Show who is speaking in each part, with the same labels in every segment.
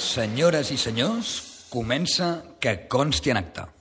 Speaker 1: Senyores i senyors, comença Que consti en acta.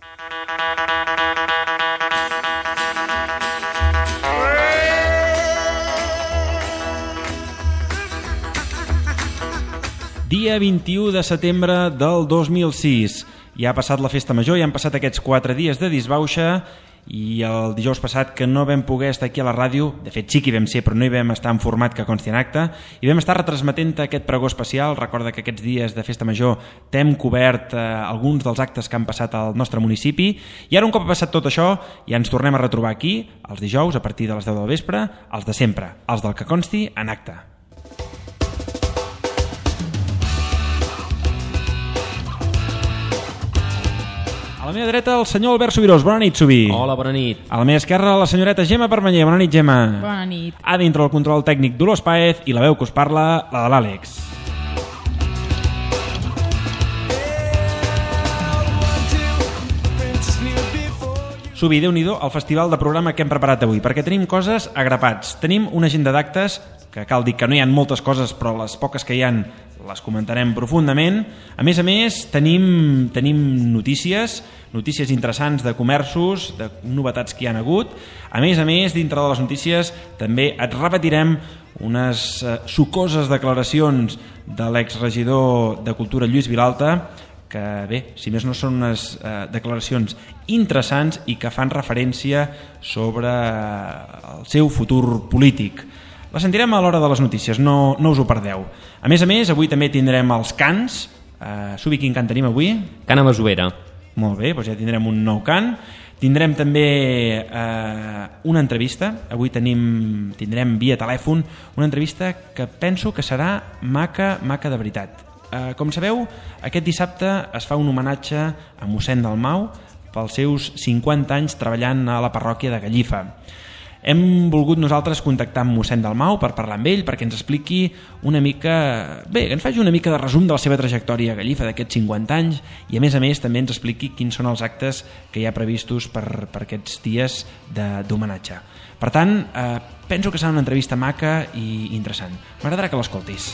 Speaker 2: Dia 21 de setembre del 2006. Ja ha passat la festa major, ja han passat aquests 4 dies de disbauxa i el dijous passat que no vam poder estar aquí a la ràdio, de fet sí que hi vam ser però no hi vam estar en format Que consti en acta, i vam estar retransmetent aquest pregó especial. Recorda que aquests dies de festa major t'hem cobert alguns dels actes que han passat al nostre municipi i ara un cop ha passat tot això ja ens tornem a retrobar aquí els dijous a partir de les 10 del vespre, els de sempre, els del Que consti en acta. A la meva dreta, el senyor Albert Subirós. Bona nit, Subí.
Speaker 3: Hola, bona nit.
Speaker 2: A la meva esquerra, la senyoreta Gemma Permanyer. Bona nit, Gemma.
Speaker 4: Bona nit.
Speaker 2: A dintre del control tècnic, Dolors Páez, i la veu que us parla, la de l'Àlex. Subí, Déu-n'hi-do, el festival de programa que hem preparat avui, perquè tenim coses a grapats. Tenim una agenda d'actes, que cal dir que no hi ha moltes coses, però les poques que hi ha les comentarem profundament. A més, tenim notícies interessants de comerços, de novetats que hi ha hagut. A més, dintre de les notícies també et repetirem unes sucoses declaracions de l'exregidor de Cultura Lluís Vilalta, que bé, si més no són unes declaracions interessants i que fan referència sobre el seu futur polític. La sentirem a l'hora de les notícies, no us ho perdeu. A més, avui també tindrem els cants. Subi, quin cant tenim avui?
Speaker 3: Cant a Masovera.
Speaker 2: Molt bé, doncs ja tindrem un nou cant. Tindrem també una entrevista. Avui tindrem via telèfon una entrevista que penso que serà maca de veritat. Com sabeu, aquest dissabte es fa un homenatge a mossèn Dalmau pels seus 50 anys treballant a la parròquia de Gallifa. Hem volgut nosaltres contactar amb mossèn Dalmau per parlar amb ell, perquè ens expliqui una mica, bé, que ens faci una mica de resum de la seva trajectòria a Gallifa d'aquests 50 anys i a més també ens expliqui quins són els actes que hi ha previstos per aquests dies d'homenatge. Per tant, penso que serà una entrevista maca i interessant. M'agradarà que l'escoltis.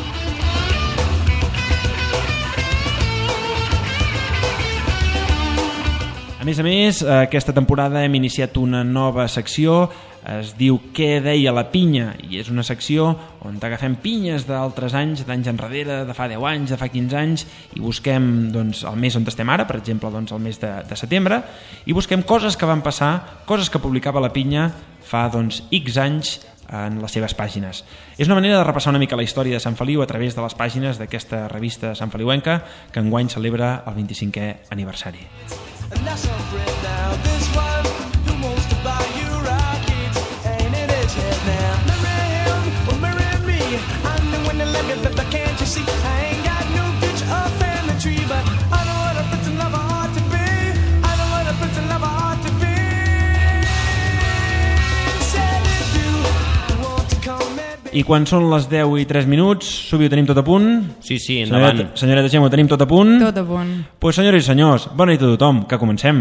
Speaker 2: A més, aquesta temporada hem iniciat una nova secció, es diu Què deia la pinya? I és una secció on agafem pinyes d'altres anys, d'anys enrere, de fa 10 anys, de fa 15 anys, i busquem el mes on estem ara, per exemple el mes de setembre, i busquem coses que van passar, coses que publicava la pinya fa X anys en les seves pàgines. És una manera de repassar una mica la història de Sant Feliu a través de les pàgines d'aquesta revista Sant Feliuenca que enguany celebra el 25è aniversari. And that's our friend now, this one who wants to buy you rockets, ain't it his head now? Marry him or marry me, I'm the one that love you, but can't you see? I ain't got no future up in the tree, but I know what a prince and lover ought to be. I know what a prince and lover ought to be. Said if you want to come at me. I quan són les 10 i 3 minuts, Subi, ho tenim tot a punt?
Speaker 3: Sí, endavant.
Speaker 2: Senyoreta Gemma, ho tenim tot a punt?
Speaker 4: Tot a punt.
Speaker 2: Doncs senyores i senyors, bona nit a tothom, que comencem.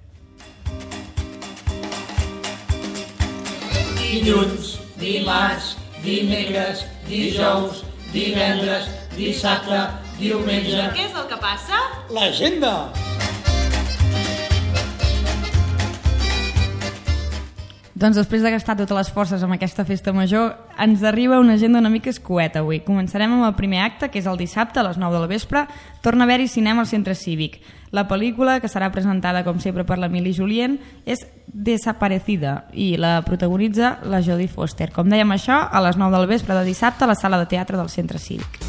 Speaker 5: Dilluns, dimarts, dimecres, dijous, divendres, dissabte, diumenge...
Speaker 6: Què és el que passa?
Speaker 5: L'agenda!
Speaker 4: Doncs després de gastar totes les forces amb aquesta festa major, ens arriba una agenda una mica escueta avui. Començarem amb el primer acte, que és el dissabte a les 9 del vespre. Torna a haver-hi cinema al Centre Cívic. La pel·lícula, que serà presentada com sempre per l'Emili Julien, és Desaparecida i la protagonitza la Jodie Foster. Com dèiem això, a les 9 del vespre de dissabte a la sala de teatre del Centre Cívic.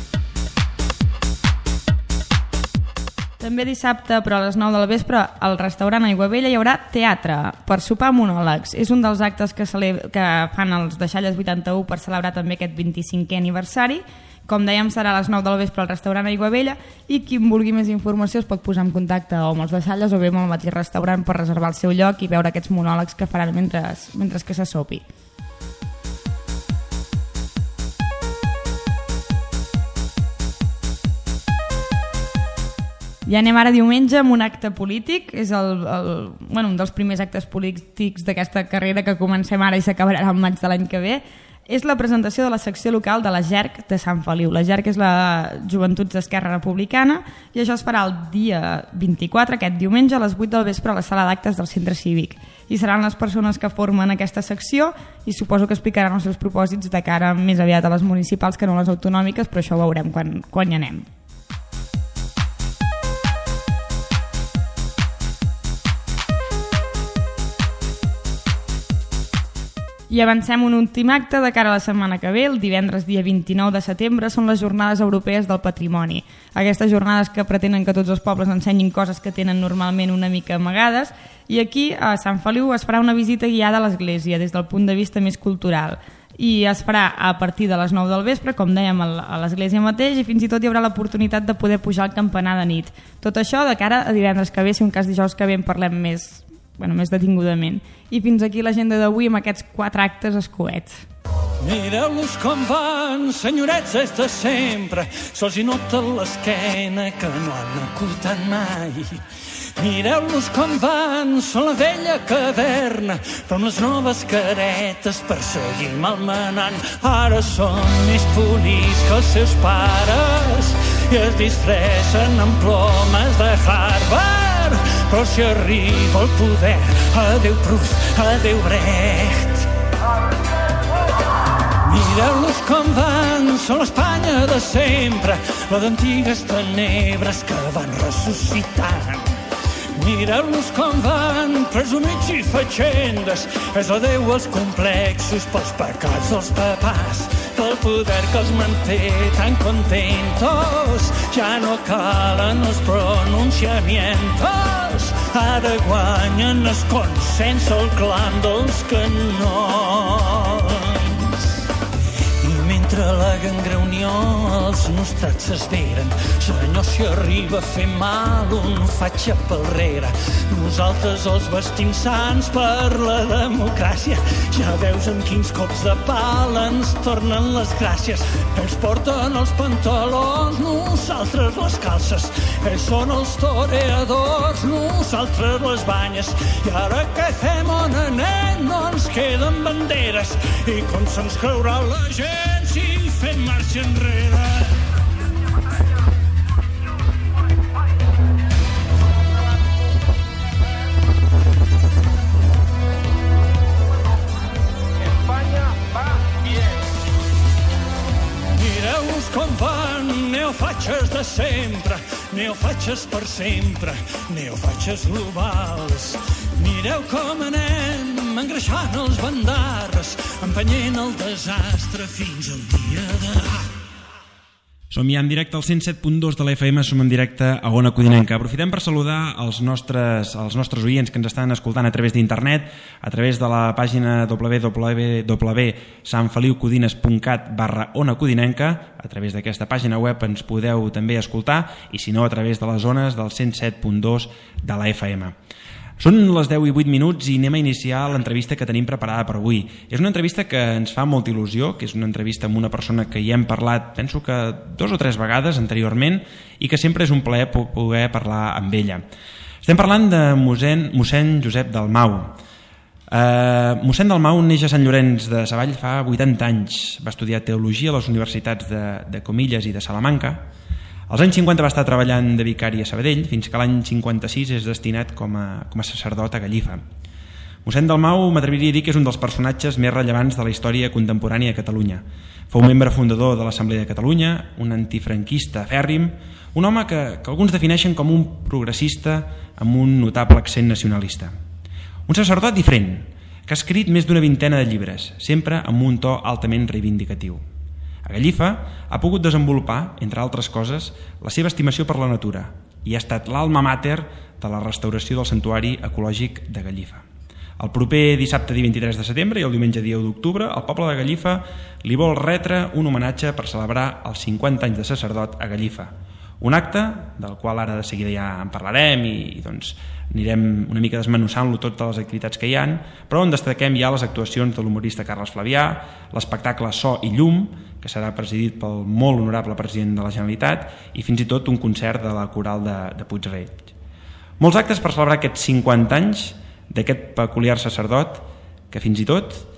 Speaker 4: També dissabte, però a les 9 del vespre, al restaurant Aiguavella hi haurà teatre per sopar monòlegs. És un dels actes que fan els Deixalles 81 per celebrar també aquest 25è aniversari. Com dèiem, serà a les 9 del vespre al restaurant Aiguavella i qui vulgui més informació es pot posar en contacte o amb els Deixalles o bé amb el mateix restaurant per reservar el seu lloc i veure aquests monòlegs que faran mentre que se sopi. Ja anem ara diumenge amb un acte polític, és un dels primers actes polítics d'aquesta carrera que comencem ara i s'acabarà al maig de l'any que ve. és la presentació de la secció local de la JERC de Sant Feliu. La JERC és la Joventuts d'Esquerra Republicana i això es farà el dia 24, aquest diumenge, a les 8 del vespre a la sala d'actes del Centre Cívic. I seran les persones que formen aquesta secció i suposo que explicaran els seus propòsits de cara més aviat a les municipals que no a les autonòmiques, però això ho veurem quan hi anem. I avancem un últim acte de cara a la setmana que ve. El divendres dia 29 de setembre són les Jornades Europees del Patrimoni. Aquestes jornades que pretenen que tots els pobles ensenyin coses que tenen normalment una mica amagades, i aquí a Sant Feliu es farà una visita guiada a l'església des del punt de vista més cultural. I es farà a partir de les 9 del vespre, com dèiem, a l'església mateix, i fins i tot hi haurà l'oportunitat de poder pujar al campanar de nit. Tot això de cara a divendres que ve, si un cas dijous que ve en parlem més detingudament. I fins aquí l'agenda d'avui amb aquests 4 actes escoets.
Speaker 5: Mireu-los com van, senyorets és de sempre, sols hi nota l'esquena que no han acordat mai. Mireu-los com van, són la vella caverna, però amb les noves caretes per seguir malmenant. Ara són més polits que els seus pares i es disfressen amb plomes de Harvard. Però si arriba el poder, adeu Proust, adeu Brecht. Mireu-los com van, són l'Espanya de sempre, la d'antigues tenebres que van ressuscitant. Mireu-los com van, presumits i fatxendes, és adeu als complexos pels pecats dels papàs, pel poder que els manté tan contentos. Ja no calen els pronunciamientos, ara guanyen el consens el clam dels canons. I mentre la gangreunió els nostrats s'esveren, senyor, si arriba a fer mal un faig a palrere. Nosaltres els vestim sants per la democràcia, ja veus amb quins cops de pal ens tornen les gràcies. Ells porten els pantalons, nosaltres les calces, ells són els toreadors, nosaltres les banyes. I ara què fem, on anem? No ens queden banderes, i com se'ns creurà la gent si fem marxa enrere? Mireu-los com van, neofatxes de sempre, neofatxes per sempre, neofatxes globals. Mireu com anem engreixant els bandarres, empenyent el desastre fins al dia de...
Speaker 2: Som ja en directe al 107.2 de la FM, som en directe a Ona Codinenca. Aprofitem per saludar els nostres oients que ens estan escoltant a través d'internet, a través de la pàgina www.sanfeliucodines.cat/Ona Codinenca. A través d'aquesta pàgina web ens podeu també escoltar, i si no, a través de les zones del 107.2 de la FM. Són les 10 i 8 minuts i anem a iniciar l'entrevista que tenim preparada per avui. És una entrevista que ens fa molta il·lusió, que és una entrevista amb una persona que hi hem parlat, penso que 2 o 3 vegades anteriorment, i que sempre és un plaer poder parlar amb ella. Estem parlant de mossèn Josep Dalmau. Mossèn Dalmau neix a Sant Llorenç de Savall fa 80 anys. Va estudiar teologia a les universitats de Comillas i de Salamanca. Als anys 50 va estar treballant de vicari a Sabadell, fins que l'any 56 és destinat com a sacerdot a Gallifa. Mossèn Dalmau m'atreviria a dir que és un dels personatges més rellevants de la història contemporània a Catalunya. Fou membre fundador de l'Assemblea de Catalunya, un antifranquista fèrrim, un home que alguns defineixen com un progressista amb un notable accent nacionalista. Un sacerdot diferent, que ha escrit més d'una vintena de llibres, sempre amb un to altament reivindicatiu. A Gallifa ha pogut desenvolupar, entre altres coses, la seva estimació per la natura i ha estat l'alma mater de la restauració del santuari ecològic de Gallifa. El proper dissabte dia 23 de setembre i el diumenge dia 1 d'octubre, el poble de Gallifa li vol retre un homenatge per celebrar els 50 anys de sacerdot a Gallifa. Un acte del qual ara de seguida ja en parlarem i doncs anirem una mica desmenussant-lo totes les activitats que hi han, però on destaquem ja les actuacions de l'humorista Carles Flavià, l'espectacle So i Llum, que serà presidit pel molt honorable president de la Generalitat, i fins i tot un concert de la coral de Puig-reig. Molts actes per celebrar aquests 50 anys d'aquest peculiar sacerdot que fins i tot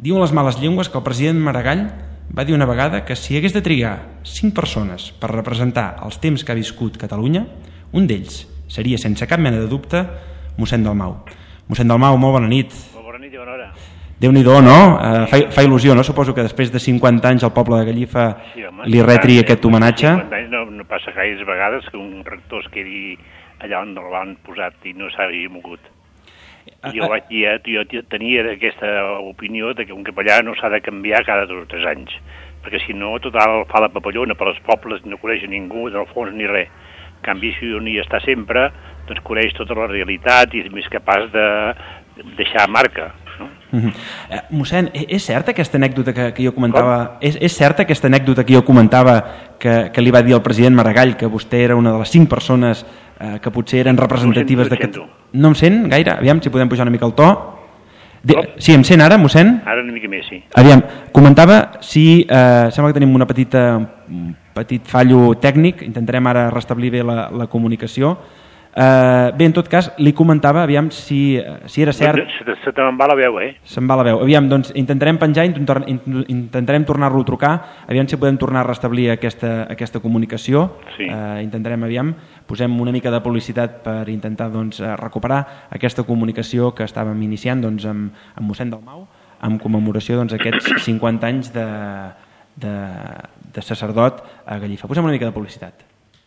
Speaker 2: Diuen les males llengües que el president Maragall va dir una vegada que si hagués de trigar 5 persones per representar els temps que ha viscut Catalunya, un d'ells seria, sense cap mena de dubte, mossèn Dalmau. Mossèn Dalmau, molt bona nit.
Speaker 6: Molt bona nit i bona hora.
Speaker 2: Déu-n'hi-do, no? Fa il·lusió, no? Suposo que després de 50 anys el poble de Gallifa li retri aquest homenatge.
Speaker 6: 50 anys no passa gaires vegades que un rector es quedi allà on l'han posat i no s'hagi mogut. Jo tenia aquesta opinió de que un capellà no s'ha de canviar cada 2 o 3 anys, perquè si no, total, fa la papallona per als pobles, no coneix ningú, del fons ni res. En canvi, si un hi està sempre, doncs coneix tota la realitat i és més capaç de deixar marca. No?
Speaker 2: Mossèn, és certa aquesta anècdota que jo comentava? És certa aquesta anècdota que jo comentava que li va dir el president Maragall que vostè era una de les 5 persones que potser eren representatives d'aquest... No em sent gaire? Aviam si podem pujar una mica el to. Sí, em sent ara, mossèn?
Speaker 6: Ara una mica més, sí.
Speaker 2: Aviam, comentava si... sembla que tenim un petit fallo tècnic, intentarem ara restablir bé la comunicació. Bé, en tot cas, li comentava, aviam si era cert...
Speaker 6: Se te'n va la veu, eh?
Speaker 2: Se'n va la veu. Aviam, doncs intentarem penjar, intentarem tornar-lo a trucar, aviam si podem tornar a restablir aquesta comunicació.
Speaker 6: Sí.
Speaker 2: Intentarem, aviam, posem una mica de publicitat per intentar doncs, recuperar aquesta comunicació que estàvem iniciant doncs, amb mossèn Dalmau, en commemoració d'aquests 50 anys de sacerdot a Gallifa. Posem una mica de publicitat.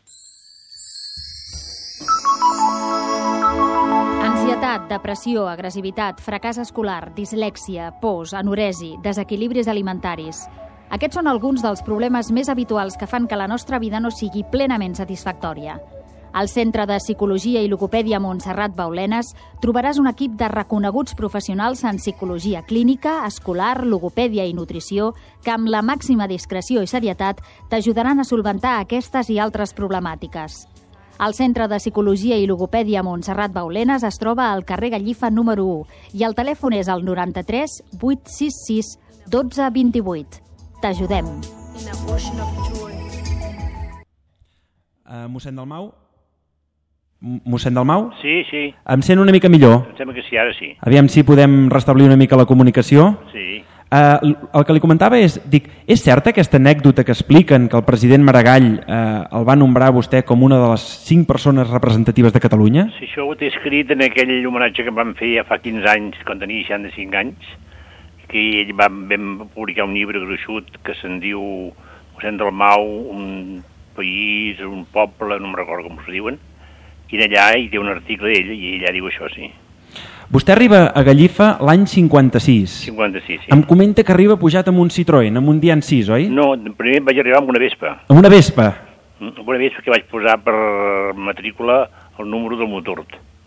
Speaker 7: Ansietat, depressió, agressivitat, fracàs escolar, dislèxia, pors, anoresi, desequilibris alimentaris. Aquests són alguns dels problemes més habituals que fan que la nostra vida no sigui plenament satisfactòria. Al Centre de Psicologia i Logopèdia Montserrat Baulenes trobaràs un equip de reconeguts professionals en psicologia clínica, escolar, logopèdia i nutrició que amb la màxima discreció i serietat t'ajudaran a solventar aquestes i altres problemàtiques. El Centre de Psicologia i Logopèdia Montserrat Baulenes es troba al carrer Gallifa número 1 i el telèfon és el 93 866 12 28. T'ajudem.
Speaker 2: Mossèn Dalmau? Mossèn Dalmau?
Speaker 6: Sí, sí.
Speaker 2: Em sent una mica millor?
Speaker 6: Em sembla que sí, ara sí.
Speaker 2: Aviam si podem restablir una mica la comunicació.
Speaker 6: Sí.
Speaker 2: El que li comentava és, és certa aquesta anècdota que expliquen que el president Maragall el va nombrar vostè com una de les 5 persones representatives de Catalunya?
Speaker 6: Sí, això ho té escrit en aquell homenatge que vam fer ja fa 15 anys, quan tenia 65 anys, que ell vam publicar un llibre gruixut que se'n diu Mossèn Dalmau, un país, un poble, no me'n recordo com s'ho diuen, i allà hi té un article d'ell i allà diu això, sí.
Speaker 2: Vostè arriba a Gallifa l'any 56.
Speaker 6: 56, sí.
Speaker 2: Em comenta que arriba pujat amb un Citroën, amb un Dian 6, oi?
Speaker 6: No, primer vaig arribar amb una Vespa.
Speaker 2: Amb una Vespa?
Speaker 6: Amb una Vespa que vaig posar per matrícula el número del motor.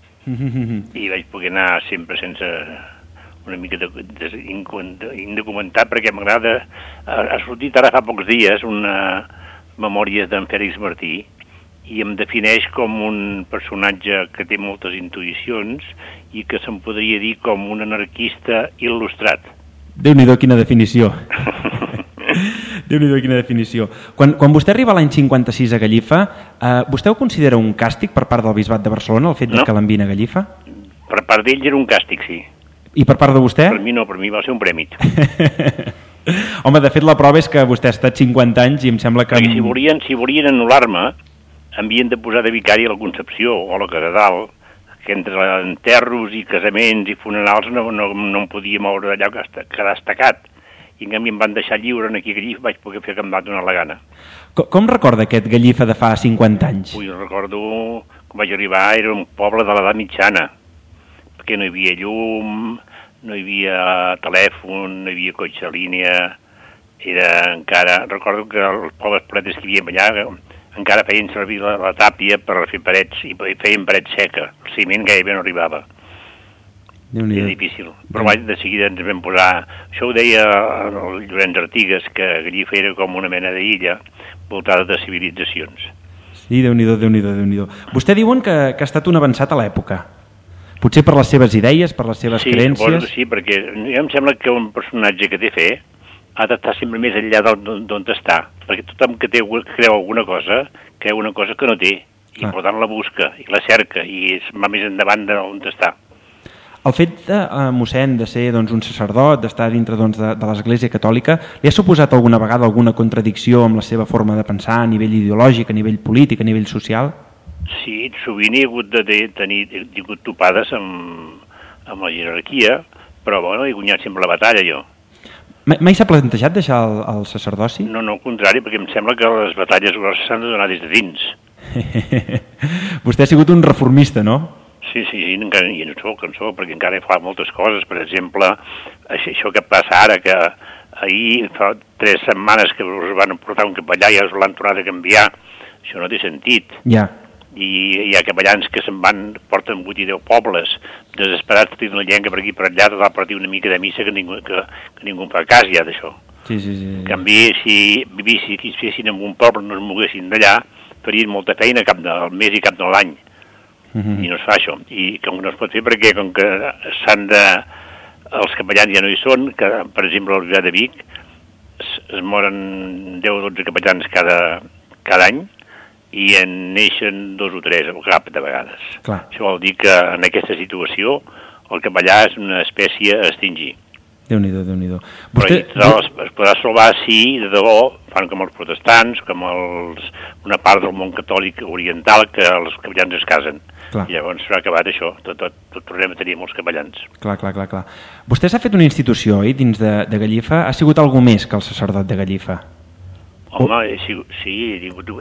Speaker 6: I vaig poder anar sempre sense una mica indocumentat, perquè m'agrada... Ha sortit ara fa pocs dies una memòria d'en Fèlix Martí, i em defineix com un personatge que té moltes intuïcions i que se'n podria dir com un anarquista il·lustrat.
Speaker 2: Déu-n'hi-do, quina definició. Déu-n'hi-do, quina definició. Quan vostè arriba l'any 56 a Gallifa, vostè ho considera un càstig per part del Bisbat de Barcelona, el fet que l'envien a Gallifa?
Speaker 6: Per part d'ell era un càstig, sí.
Speaker 2: I per part de vostè?
Speaker 6: Per mi no, per mi va ser un premi.
Speaker 2: Home, de fet, la prova és que vostè ha estat 50 anys i em sembla que...
Speaker 6: Perquè si volien anul·lar-me, havien de posar de vicari a la Concepció o a la Catedral, que entre enterros i casaments i funerals no em podia moure d'allà, quedar estacat. I en canvi em van deixar lliure aquí a Gallifa, vaig poder fer el que em va donar la gana.
Speaker 2: Com recorda aquest Gallifa de fa 50 anys?
Speaker 6: Ui, recordo quan vaig arribar, era un poble de l'edat mitjana, perquè no hi havia llum, no hi havia telèfon, no hi havia cotxe de línia, era encara... Recordo que els pobles pletes que hi havia allà encara feien servir la tàpia per fer parets i feien paret seca. El ciment gairebé no arribava. Era difícil. Però de seguida ens vam posar... Això ho deia el Llorenç Artigas, que Gallifa era com una mena d'illa voltada de civilitzacions.
Speaker 2: Sí, Déu-n'hi-do, Déu-n'hi-do, Déu-n'hi-do. Vostè diuen que ha estat un avançat a l'època. Potser per les seves idees, per les seves creences...
Speaker 6: Sí, perquè em sembla que un personatge que té fe ha d'estar sempre més enllà d'on està, perquè tothom que creu alguna cosa, creu una cosa que no té, i per tant la busca, i la cerca, i va més endavant d'on està.
Speaker 2: El fet, mossèn, de ser un sacerdot, d'estar dintre de l'Església Catòlica, li ha suposat alguna vegada alguna contradicció amb la seva forma de pensar a nivell ideològic, a nivell polític, a nivell social?
Speaker 6: Sí, sovint he hagut de tingut topades amb la jerarquia, però bueno, he guanyat sempre la batalla jo.
Speaker 2: Mai s'ha plantejat deixar el sacerdoci?
Speaker 6: No, al contrari, perquè em sembla que les batalles grosses s'han de donar des de dins.
Speaker 2: Vostè ha sigut un reformista, no?
Speaker 6: Sí, encara i en soc, perquè encara fa moltes coses. Per exemple, això que passa ara, que ahir fa 3 setmanes que us van portar un capellà i us l'han tornat a canviar, això no té sentit.
Speaker 2: Ja.
Speaker 6: I hi ha capellans que se'n van, porten 8 i 10 pobles, desesperats, tenen la llengua per aquí per allà, tot a partir una mica de missa que ningú en fa cas ja d'això.
Speaker 2: Sí.
Speaker 6: En canvi, si fessin en un poble, no es moguessin d'allà, farien molta feina cap del mes i cap de l'any. I no es fa això. I com no es pot fer perquè com que els capellans ja no hi són, que per exemple a l'Hospital de Vic es moren 10 o 12 capellans cada any i en neixen 2 o 3 o cap de vegades.
Speaker 2: Clar.
Speaker 6: Això vol dir que en aquesta situació el capellà és una espècie a extingir.
Speaker 2: Déu-n'hi-do.
Speaker 6: Però es podrà salvar si de debò fan com els protestants, com una part del món catòlic oriental, que els capellans es casen.
Speaker 2: Clar.
Speaker 6: I llavors s'ha acabat això, tot tornem a tenir molts capellans.
Speaker 2: Clar. Vostè s'ha fet una institució, dins de Gallifa. Ha sigut algú més que el sacerdot de Gallifa?
Speaker 6: Home, sí,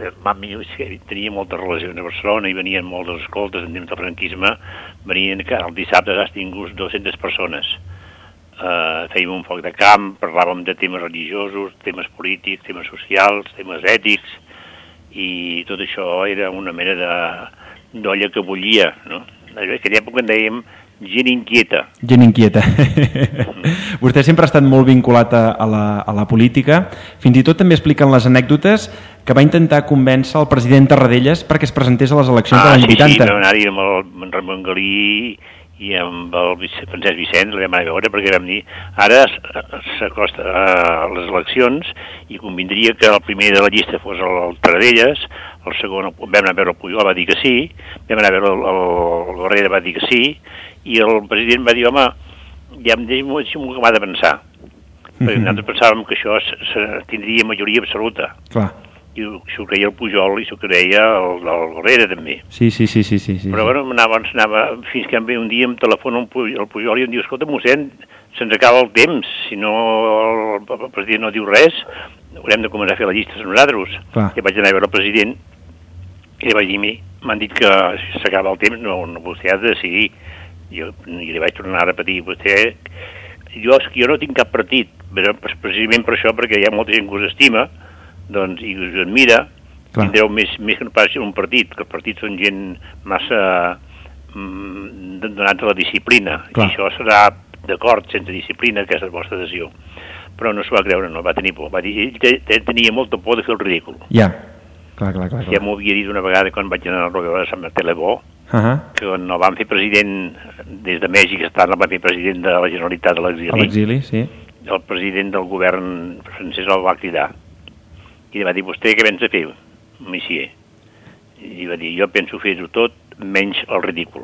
Speaker 6: tenia moltes relacions a Barcelona i venien moltes escoltes en temps del franquisme. Venien, el dissabte has tingut 200 persones. Fèiem un foc de camp, parlàvem de temes religiosos, temes polítics, temes socials, temes ètics, i tot això era una mena d'olla que bullia, no? En aquella època en dèiem gent inquieta.
Speaker 2: Gent inquieta. Vostè sempre ha estat molt vinculat a la política. Fins i tot també expliquen les anècdotes que va intentar convèncer el president Tarradellas perquè es presentés a les eleccions de l'any 80.
Speaker 6: Sí, vam anar-hi amb el Ramon Galí i amb el Francesc Vicent, el vam anar a veure perquè vam dir, ara s'acosta a les eleccions i convindria que el primer de la llista fos el Tarradellas, el segon vam anar a veure el Pujol, va dir que sí, vam anar a veure el Barrera, va dir que sí, i el president va dir, home, ja em deixo-m'ho acabar de pensar, perquè nosaltres pensàvem que això tindria majoria absoluta.
Speaker 2: Clar.
Speaker 6: I s'ho creia el Pujol i s'ho creia el Barrera també.
Speaker 2: Sí.
Speaker 6: Però bueno, anava fins que un dia em telefona el Pujol i em diu, escolta, mossèn, se'ns acaba el temps, si no el president no diu res, haurem de començar a fer la llista nosaltres.
Speaker 2: Clar.
Speaker 6: I vaig anar a veure el president i li vaig dir, m'han dit que si s'acaba el temps, no vostè ha de decidir. I li vaig tornar a repetir, jo no tinc cap partit, però precisament per això, perquè hi ha molta gent que us estima, doncs, i us admira, tindreu més que no passi un partit, que els partits són gent massa donats a la disciplina, i això serà d'acord, sense disciplina, aquesta vostra adhesió. Però no s'ho va creure, no, va tenir por. Va dir, ell tenia molta por de fer el ridícul.
Speaker 2: Ja, clar.
Speaker 6: Ja m'ho havia dit una vegada quan vaig anar a la Sant Martí Lebó, que quan el van fer president des de Mèxic, el van fer president de la Generalitat de l'exili.
Speaker 2: A l'exili, sí.
Speaker 6: El president del govern francès el va cridar. I va dir, vostè què pensa fer, monsieur? I va dir, jo penso fer-ho tot, menys el ridícul.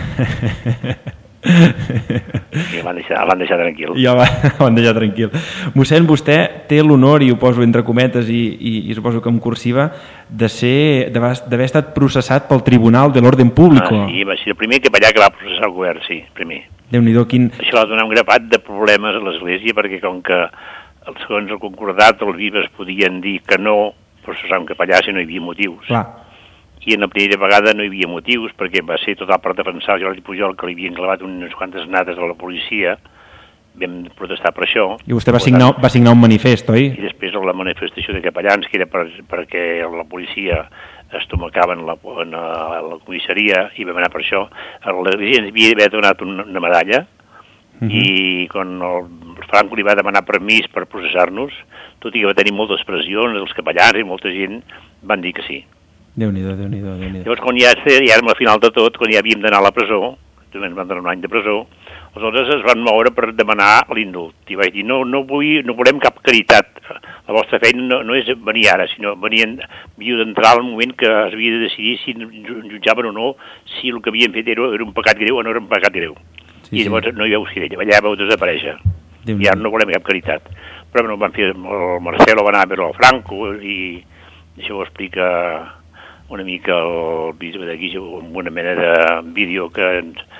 Speaker 6: I el van deixar tranquil.
Speaker 2: I el van deixar tranquil. Mossèn, vostè té l'honor, i ho poso entre cometes i suposo que en cursiva, d'haver estat processat pel Tribunal de l'Orden Público.
Speaker 6: Sí, va ser el primer capellà que va processar el govern, sí, primer.
Speaker 2: Déu-n'hi-do, quin...
Speaker 6: Això va donar un grapat de problemes a l'Església, perquè com que segons el concordat, els bisbes podien dir que no processar un capellà si no hi havia motius.
Speaker 2: Clar.
Speaker 6: I en la primera vegada no hi havia motius, perquè va ser total per defensar el Jordi Pujol, que li havien clavat unes quantes nates a la policia. Vam protestar per això.
Speaker 2: I vostè va signar un manifest, oi?
Speaker 6: I després la manifestació de capellans, que era perquè la policia estomacava en la comissaria, i vam anar per això. L'Església ens havia d'haver donat una medalla, i quan el Franco li va demanar permís per processar-nos, tot i que va tenir moltes pressions, els capellans i molta gent van dir que sí.
Speaker 2: Déu-n'hi-do.
Speaker 6: Llavors, quan ja érem al final de tot, quan ja havíem d'anar a la presó, també ens van donar un any de presó, aleshores es van moure per demanar l'indult. I vaig dir, no volem cap caritat. La vostra feina no és venir ara, sinó havíeu d'entrar al moment que es havia de decidir si jutjaven o no, si el que havien fet era un pecat greu o no era un pecat greu. I llavors no hi veu cirella, allà veu desaparèixer. I ara no volem cap caritat. Però bueno, van fer, el Marcelo va anar a veure el Franco i això ho explica una mica el bisbe de Guix amb una mena de vídeo que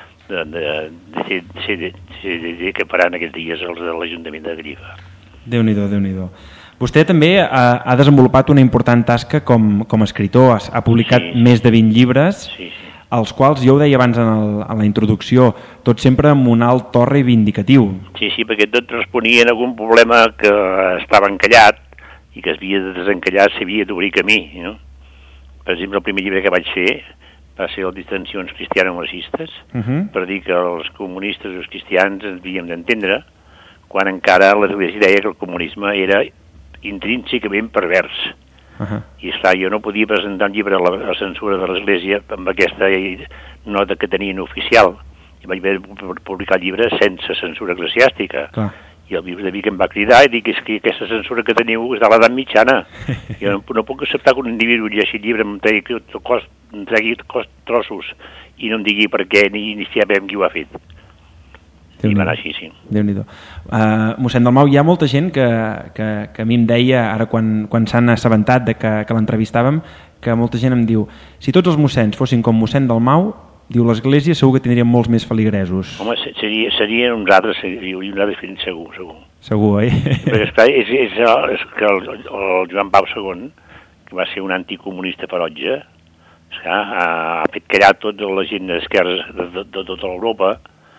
Speaker 6: que faran aquests dies els de l'Ajuntament de Gallifa.
Speaker 2: Déu-n'hi-do, Déu-n'hi-do. Vostè també ha desenvolupat una important tasca com a escritor. Ha publicat més de 20 llibres, els quals, jo ho deia abans en la introducció, tot sempre amb un alt to reivindicatiu.
Speaker 6: Sí, perquè tot responia a algun problema que estava encallat i que s'havia de desencallar, s'havia d'obrir camí, no? Per exemple, el primer llibre que vaig fer va ser el Distensions cristiano-marxistes, per dir que els comunistes i els cristians ens havíem d'entendre, quan encara l'Església deia que el comunisme era intrínsecament pervers. I esclar, jo no podia presentar un llibre a la censura de l'Església amb aquesta nota que tenien oficial. I vaig haver de publicar el llibre sense censura eclesiàstica. I el bisbe de Vic em va cridar i dir que és que aquesta censura que teniu és de l'edat mitjana. Jo no puc acceptar que un individu llegeixi el llibre em tregui trossos i no em digui per què ni sabem qui ho ha fet. I va anar així, sí.
Speaker 2: Déu-n'hi-do. Mossèn Dalmau, hi ha molta gent que a mi em deia, ara quan s'han assabentat de que l'entrevistàvem, que molta gent em diu, si tots els mossèns fossin com mossèn Dalmau, diu, l'Església segur que tindríem molts més feligresos.
Speaker 6: Home, serien uns altres, fent segur.
Speaker 2: Segur, oi?
Speaker 6: Perquè, esclar, és que el Joan Pau II, que va ser un anticomunista ferotge, ha fet callar tota la gent d'esquerres de tota l'Europa,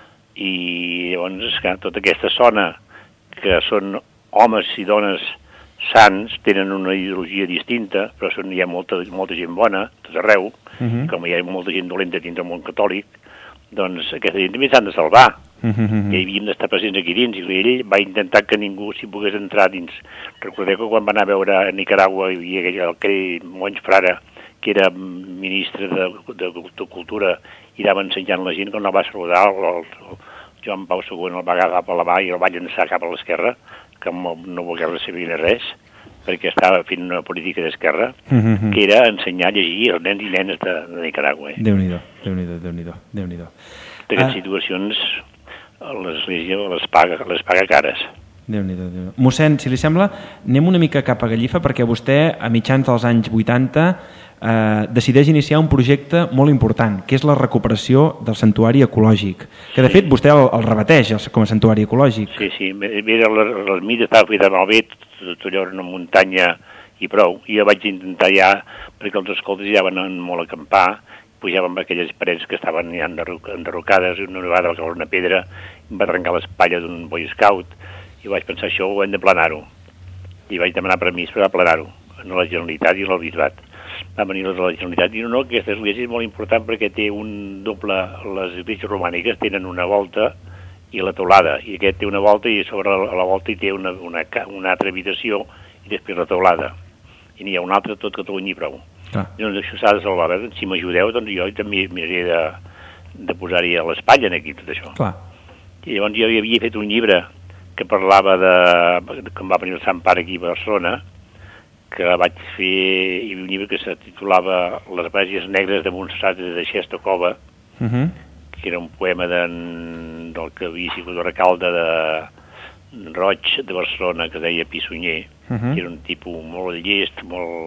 Speaker 6: i llavors, esclar, tota aquesta zona, que són homes i dones sants, tenen una ideologia distinta, però hi ha molta gent bona, tot arreu, com hi ha molta gent dolenta dins del món catòlic, doncs aquesta gent també s'han de salvar. I havíem d'estar presents aquí dins, i ell va intentar que ningú s'hi pogués entrar dins. Recordeu que quan va anar a veure a Nicaragua hi havia aquell monge frare, que era ministre de Cultura, i anava ensenyant la gent, quan el va saludar, el Joan Pau II el va agafar per la mà i el va llançar cap a l'esquerra, que no volia recibir res, perquè estava fent una política d'esquerra, que era ensenyar a llegir els nens i nenes de Nicaragua.
Speaker 2: Déu-n'hi-do, Déu-n'hi-do.
Speaker 6: D'aquestes situacions l'Església les paga cares.
Speaker 2: Déu-n'hi-do. Mossèn, si li sembla, anem una mica cap a Gallifa, perquè vostè, a mitjans dels anys 80, decideix iniciar un projecte molt important, que és la recuperació del santuari ecològic, que de fet vostè el repeteix com a santuari ecològic.
Speaker 6: Sí, l'ermita estava feta malbé, tot allò era una muntanya i prou. Jo vaig intentar ja, perquè els escoltes ja van molt a acampar, pujàvem per aquelles parets que estaven ja enderrocades, una vegada va caure una pedra, em va trencar l'espatlla d'un Boy Scout, i vaig pensar, això ho hem de planar-ho. I vaig demanar permís per planar-ho, a la Generalitat i al Bisbat. Va venir de la Generalitat i no, aquesta església és molt important perquè té un doble, les esglésies romàniques tenen una volta i la teulada, i aquest té una volta i sobre la volta hi té una altra habitació i després la teulada, i n'hi ha una altra tot Catalunya i prou. Doncs això s'ha de salvar, si m'ajudeu doncs jo també m'hauré de posar-hi a l'espatlla aquí tot això. I llavors jo havia fet un llibre que parlava quan va venir el Sant Pare aquí a Barcelona, que vaig fer un llibre que se titulava Les Bèsies Negres de Montserrat de Xestocova, que era un poema del que havia sigut recalde de Roig de Barcelona, que deia Pissunyer, que era un tipus molt llest,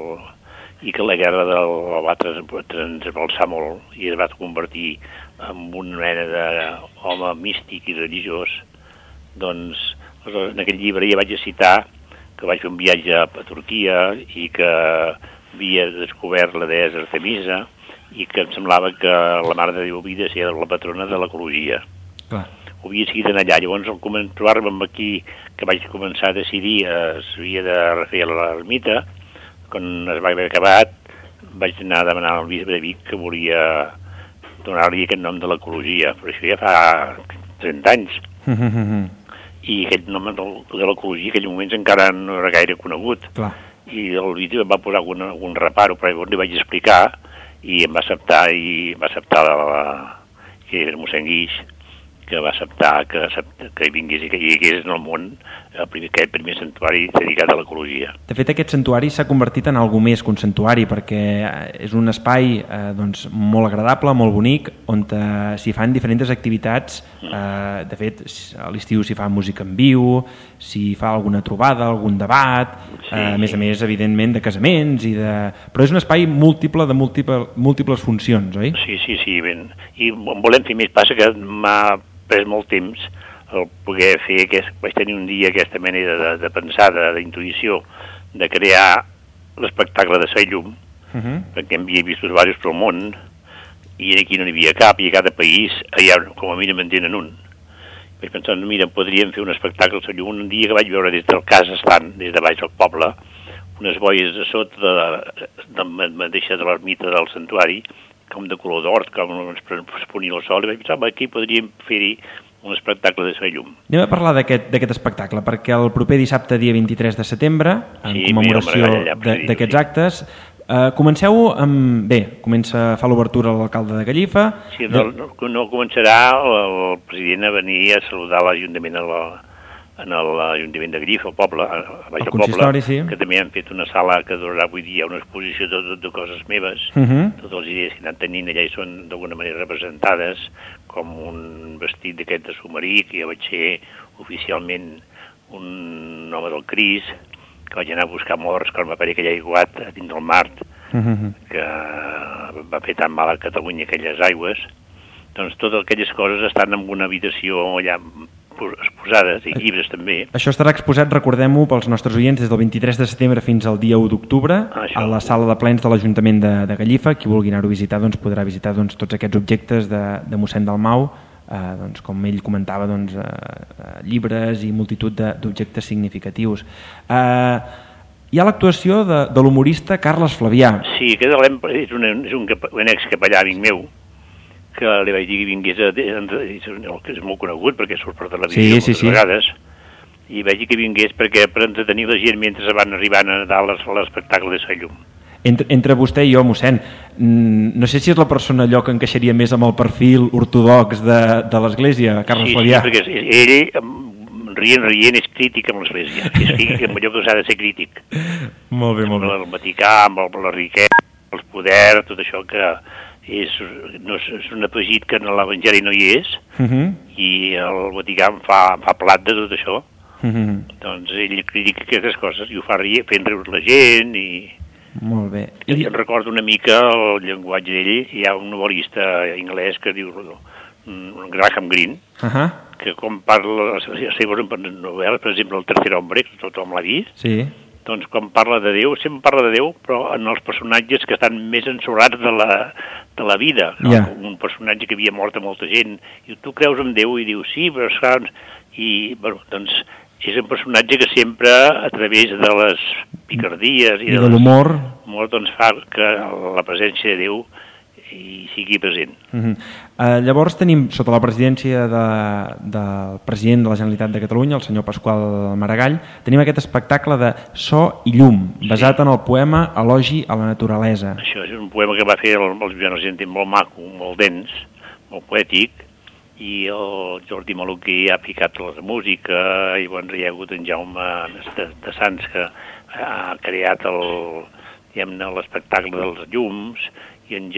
Speaker 6: i que la guerra la va transbalsar molt i es va convertir en una mena d'home místic i religiós. Doncs en aquell llibre ja vaig citar que vaig fer un viatge a Turquia i que havia descobert la deessa Artemisa i que em semblava que la Mare de Déu havia de ser la patrona de l'ecologia. Ho havia seguit en allà. Llavors, al trobar-me aquí, que vaig començar a decidir s'havia de refer l'ermita, quan es va haver acabat, vaig anar a demanar al bisbe de Vic que volia donar-li aquest nom de l'ecologia, però això ja fa 30 anys. I aquest nom de l'ecologia en aquells moments encara no era gaire conegut. I el bisbe em va posar algun reparo, però llavors li vaig explicar i em va acceptar que era el mossèn Guix, que va acceptar que hi vingués i que hi hagués en el món aquest primer santuari dedicat a l'ecologia.
Speaker 2: De fet, aquest santuari s'ha convertit en algo més que un santuari, perquè és un espai doncs, molt agradable, molt bonic, on s'hi fan diferents activitats. De fet, a l'estiu s'hi fa música en viu, s'hi fa alguna trobada, algun debat, a més, evidentment, de casaments, però és un espai múltiple de múltiples funcions, oi?
Speaker 6: Sí, ben. I volem fer més. Passa que m'ha pres molt temps el poder fer vaig tenir un dia aquesta manera de pensar, d'intuïció, de crear l'espectacle de Sa Llum, perquè en havia vist diversos pel món, i aquí no n'hi havia cap, i a cada país allà com a mínim en tenen un. Vaig pensar, mira, podríem fer un espectacle a Sa Llum. Un dia que vaig veure des del Kazakhstan, des de baix del poble, unes boies de sota mateixa de l'ermita del santuari, com de color d'or, com es ponia el sol, i vaig pensar, aquí podríem fer-hi un espectacle de Sa Llum.
Speaker 2: Anem a parlar d'aquest espectacle, perquè el proper dissabte, dia 23 de setembre, en commemoració d'aquests actes, comenceu amb... fa l'obertura l'alcalde de Gallifa.
Speaker 6: Sí, no començarà el president a venir a saludar l'Ajuntament en l'Ajuntament de Gallifa, al poble, a baix del poble, que també han fet una sala que durarà avui dia una exposició de coses meves. Totes les idees que han tenint allà hi són d'alguna manera representades, com un vestit d'aquest de submarí, que ja vaig ser oficialment un home del Cris, que vaig anar a buscar morts quan va haver aquell aiguat dins del mar, que va fer tan mal a Catalunya aquelles aigües. Doncs totes aquelles coses estan en una habitació allà exposades, i llibres també.
Speaker 2: Això estarà exposat, recordem-ho, pels nostres oients, des del 23 de setembre fins al dia 1 d'octubre, a la sala de plens de l'Ajuntament de Gallifa. Qui vulgui anar-ho a visitar podrà visitar tots aquests objectes de mossèn Dalmau, com ell comentava, llibres i multitud d'objectes significatius. Hi ha l'actuació de l'humorista Carles Flavià.
Speaker 6: Sí, que és un ex-capellà amic meu, que li vaig dir que vingués, que és molt conegut perquè surt per televisió moltes vegades, i vaig dir que vingués per entretenir la gent mentre van arribant a dalt a l'espectacle de Sa Llum.
Speaker 2: Entre vostè i jo, mossèn, no sé si és la persona allò que encaixaria més amb el perfil ortodox de l'Església, Carles Flavià.
Speaker 6: Sí, perquè ell, rient, és crític amb l'Església, és crític amb allò que s'ha de ser crític.
Speaker 2: Molt bé.
Speaker 6: Amb el Vaticà, amb la riquesa, els poders, tot això que és un afegit que en l'Evangeli no hi és, i el Vaticà fa plat de tot això. Doncs ell critica aquestes coses i ho fa fent riure la gent.
Speaker 2: Molt bé.
Speaker 6: I em recordo una mica el llenguatge d'ell. Hi ha un novel·lista anglès que diu Graham Greene, que com parla les seves novel·les, per exemple El tercer hombre, que tothom l'ha vist, doncs quan parla de Déu, sempre parla de Déu, però en els personatges que estan més ensorrats de la vida. Un personatge que havia mort a molta gent, i tu creus en Déu i dius, sí, però saps... I, doncs, és un personatge que sempre, a través de les picardies i de
Speaker 2: l'humor,
Speaker 6: doncs fa que la presència de Déu hi sigui present.
Speaker 2: Llavors tenim, sota la presidència del president de la Generalitat de Catalunya, el senyor Pasqual Maragall, tenim aquest espectacle de So i Llum, basat en el poema Elogi a la naturalesa.
Speaker 6: Això és un poema que va fer el Joan Argenter, molt maco, molt dens, molt poètic, i el Jordi Maluquí ha ficat la música, i llavors hi ha hagut en Jaume de Sants, que ha creat l'espectacle dels llums, i en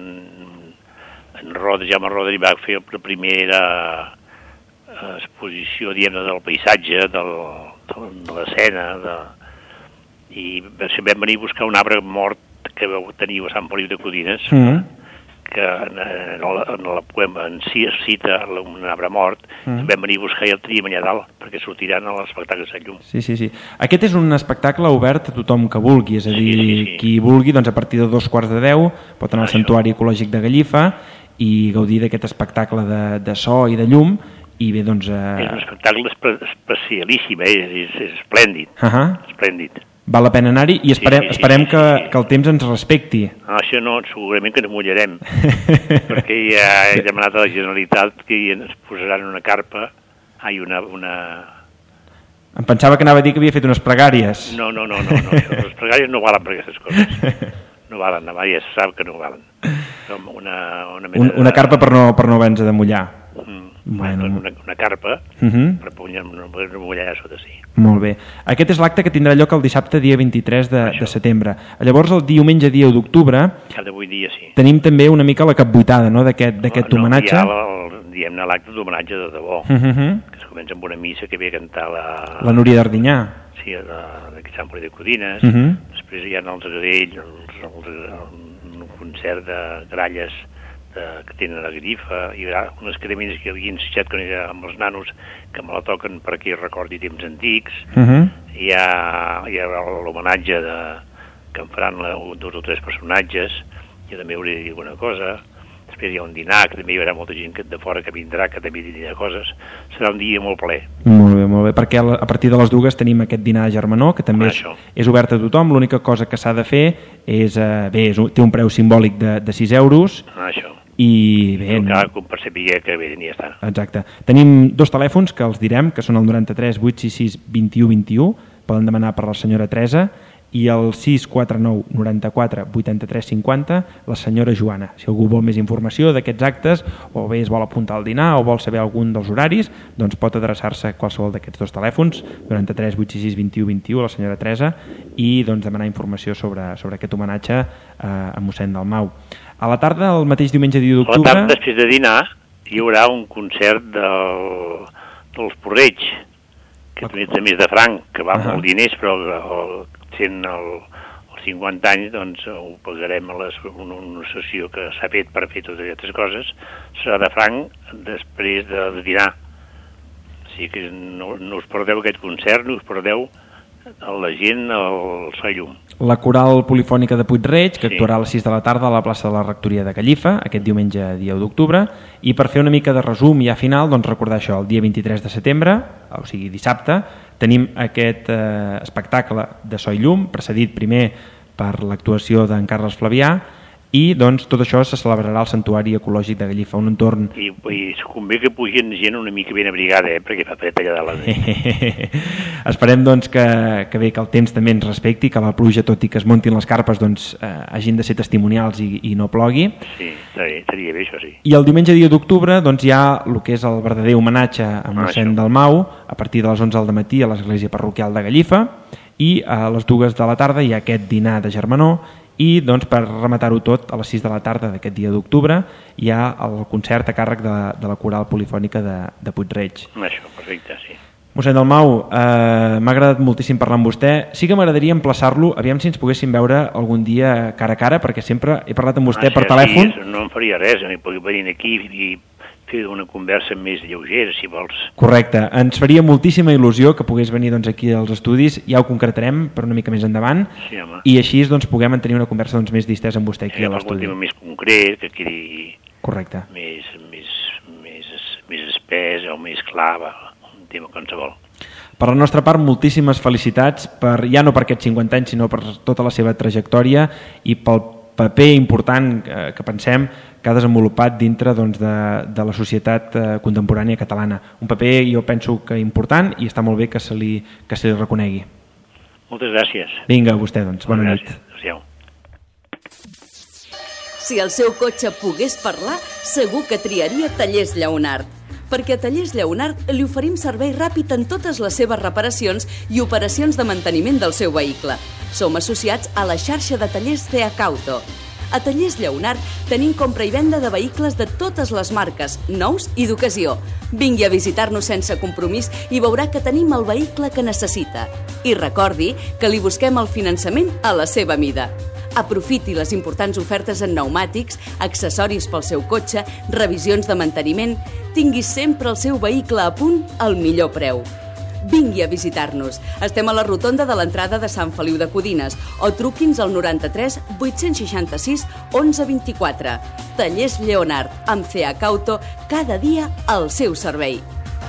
Speaker 6: Jaume Rodri va fer la primera exposició, del paisatge, de l'escena, i vam venir a buscar un arbre mort que vau tenir a Sant Feliu de Codines, que en el poema en si es cita un arbre mort, vam venir a buscar i el teníem allà dalt, perquè sortiran a l'espectacle de Sa Llum.
Speaker 2: Sí. Aquest és un espectacle obert a tothom que vulgui, és a dir, qui vulgui, doncs a partir de 2:15 pot anar al Santuari Ecològic de Gallifa i gaudir d'aquest espectacle de so i de llum, i bé, doncs...
Speaker 6: És un espectacle especialíssim, és esplèndid, esplèndid.
Speaker 2: Val la pena anar-hi i esperem que el temps ens respecti.
Speaker 6: Això no, segurament que ens mullarem, perquè ja he demanat a la Generalitat que ens posaran una carpa,
Speaker 2: Em pensava que anava a dir que havia fet unes pregàries.
Speaker 6: No, les pregàries no valen per aquestes coses. No valen, demà ja se sap que no valen.
Speaker 2: Una carpa per no haver-nos de mullar.
Speaker 6: una carpa per mullar a sota, sí.
Speaker 2: Molt bé. Aquest és l'acte que tindrà lloc el dissabte dia 23 de setembre. Llavors el diumenge dia 1 d'octubre
Speaker 6: Cada 8 dies, sí.
Speaker 2: tenim també una mica la capbuitada, no?, d'aquest homenatge.
Speaker 6: Diguem-ne l'acte d'homenatge de debò, que es comença amb una missa que ve a cantar
Speaker 2: la Núria d'Ardinyà.
Speaker 6: Sí, de Sant Feliu de Codines. Després hi ha els gradells, un concert de gralles que tenen la grifa, hi haurà unes cremines que havia insistit amb els nanos que me la toquen perquè recordi temps antics. Hi ha l'homenatge que em faran 2 o 3 personatges, jo també hauré de dir alguna cosa. Després hi ha un dinar, que també hi haurà molta gent de fora que vindrà, que també dirà coses. Serà un dia molt ple.
Speaker 2: Molt bé, perquè a partir de les 2 tenim aquest dinar de germanor, que també és obert a tothom. L'única cosa que s'ha de fer és, té un preu simbòlic de 6 euros.
Speaker 6: Això.
Speaker 2: I bé...
Speaker 6: Per saber que bé, ja està.
Speaker 2: Exacte. Tenim 2 telèfons que els direm, que són el 93 866 21 21, poden demanar per la senyora Teresa, i el 649 94 83 50, la senyora Joana. Si algú vol més informació d'aquests actes, o bé es vol apuntar al dinar o vol saber algun dels horaris, doncs pot adreçar-se a qualsevol d'aquests 2 telèfons, 93 866 21 21, la senyora Teresa, i doncs demanar informació sobre aquest homenatge a mossèn Dalmau. A la tarda, el mateix diumenge dia d'octubre...
Speaker 6: A la tarda, després de dinar, hi haurà un concert dels Porreig, que també és de franc, que va molt diners, però sent els 50 anys, doncs ho pagarem a una associació que s'ha fet per fer totes aquestes coses. Serà de franc després de dinar. O sigui que no us perdeu aquest concert, no us perdeu la gent al So i Llum.
Speaker 2: La coral polifònica de Puig-reig, que actuarà a les 6 de la tarda a la plaça de la Rectoria de Gallifa, aquest diumenge dia 1 d'octubre, i per fer una mica de resum ja final, doncs recordar això, el dia 23 de setembre, o sigui dissabte, tenim aquest espectacle de So i Llum, precedit primer per l'actuació d'en Carles Flavià, i doncs tot això se celebrarà al Santuari Ecològic de Gallifa, un entorn...
Speaker 6: I convé que pugin gent una mica ben abrigada, perquè fa fred allà dalt.
Speaker 2: Esperem doncs que el temps també ens respecti, que la pluja, tot i que es muntin les carpes, doncs hagin de ser testimonials i no plogui.
Speaker 6: Sí, estaria bé això, sí.
Speaker 2: I el diumenge dia d'octubre doncs hi ha el que és el verdader homenatge a mossèn Dalmau, a partir de les 11 del matí a l'església parroquial de Gallifa, i a les 2 de la tarda hi ha aquest dinar de germanor, i doncs per rematar-ho tot, a les 6 de la tarda d'aquest dia d'octubre hi ha el concert a càrrec de la coral polifònica de Puig-reig.
Speaker 6: Això, perfecte, sí.
Speaker 2: Mossèn Dalmau, m'ha agradat moltíssim parlar amb vostè. Sí que m'agradaria emplaçar-lo, aviam si ens poguéssim veure algun dia cara a cara, perquè sempre he parlat amb vostè per telèfon.
Speaker 6: Sí, no em faria res, ni podria venir aquí i fer una conversa més lleugera, si vols.
Speaker 2: Correcte, ens faria moltíssima il·lusió que pogués venir doncs, aquí als estudis, ja ho concretarem per una mica més endavant,
Speaker 6: sí,
Speaker 2: i així doncs, puguem tenir una conversa doncs, més distesa amb vostè aquí a l'estudi.
Speaker 6: Un tema més concret, que quedi
Speaker 2: correcte.
Speaker 6: Més espès o més clar, un tema qualsevol.
Speaker 2: Per la nostra part, moltíssimes felicitats, ja no per aquests 50 anys, sinó per tota la seva trajectòria i pel paper important que pensem que ha desenvolupat dintre doncs, de la societat contemporània catalana. Un paper, jo penso que important, i està molt bé que se li reconegui.
Speaker 6: Moltes gràcies.
Speaker 2: Vinga, a vostè, doncs. Bona nit.
Speaker 6: Adéu.
Speaker 8: Si el seu cotxe pogués parlar, segur que triaria Tallers Lleonart. Perquè a Tallers Lleonart li oferim servei ràpid en totes les seves reparacions i operacions de manteniment del seu vehicle. Som associats a la xarxa de tallers CH Auto. A Tallers Lleonart tenim compra i venda de vehicles de totes les marques, nous i d'ocasió. Vingui a visitar-nos sense compromís i veurà que tenim el vehicle que necessita. I recordi que li busquem el finançament a la seva mida. Aprofiti les importants ofertes en pneumàtics, accessoris pel seu cotxe, revisions de manteniment. Tingui sempre el seu vehicle a punt al millor preu. Vingui a visitar-nos. Estem a la rotonda de l'entrada de Sant Feliu de Codines o truqui'ns al 93 866 11 24. Tallers Lleonart, amb CH Auto, cada dia al seu servei.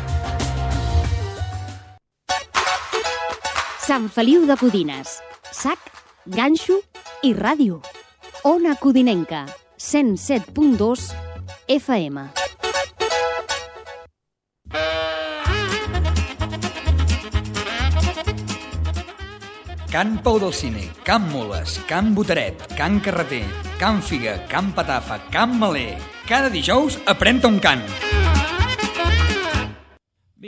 Speaker 7: Sant Feliu de Codines. Sac, ganxo i ràdio. Ona Codinenca, 107.2 FM.
Speaker 1: Can Pau del Cine, Can Moles, Can Botaret, Can Carreter, Can Figa, Can Patafa, Can Maler. Cada dijous aprèn-te un cant.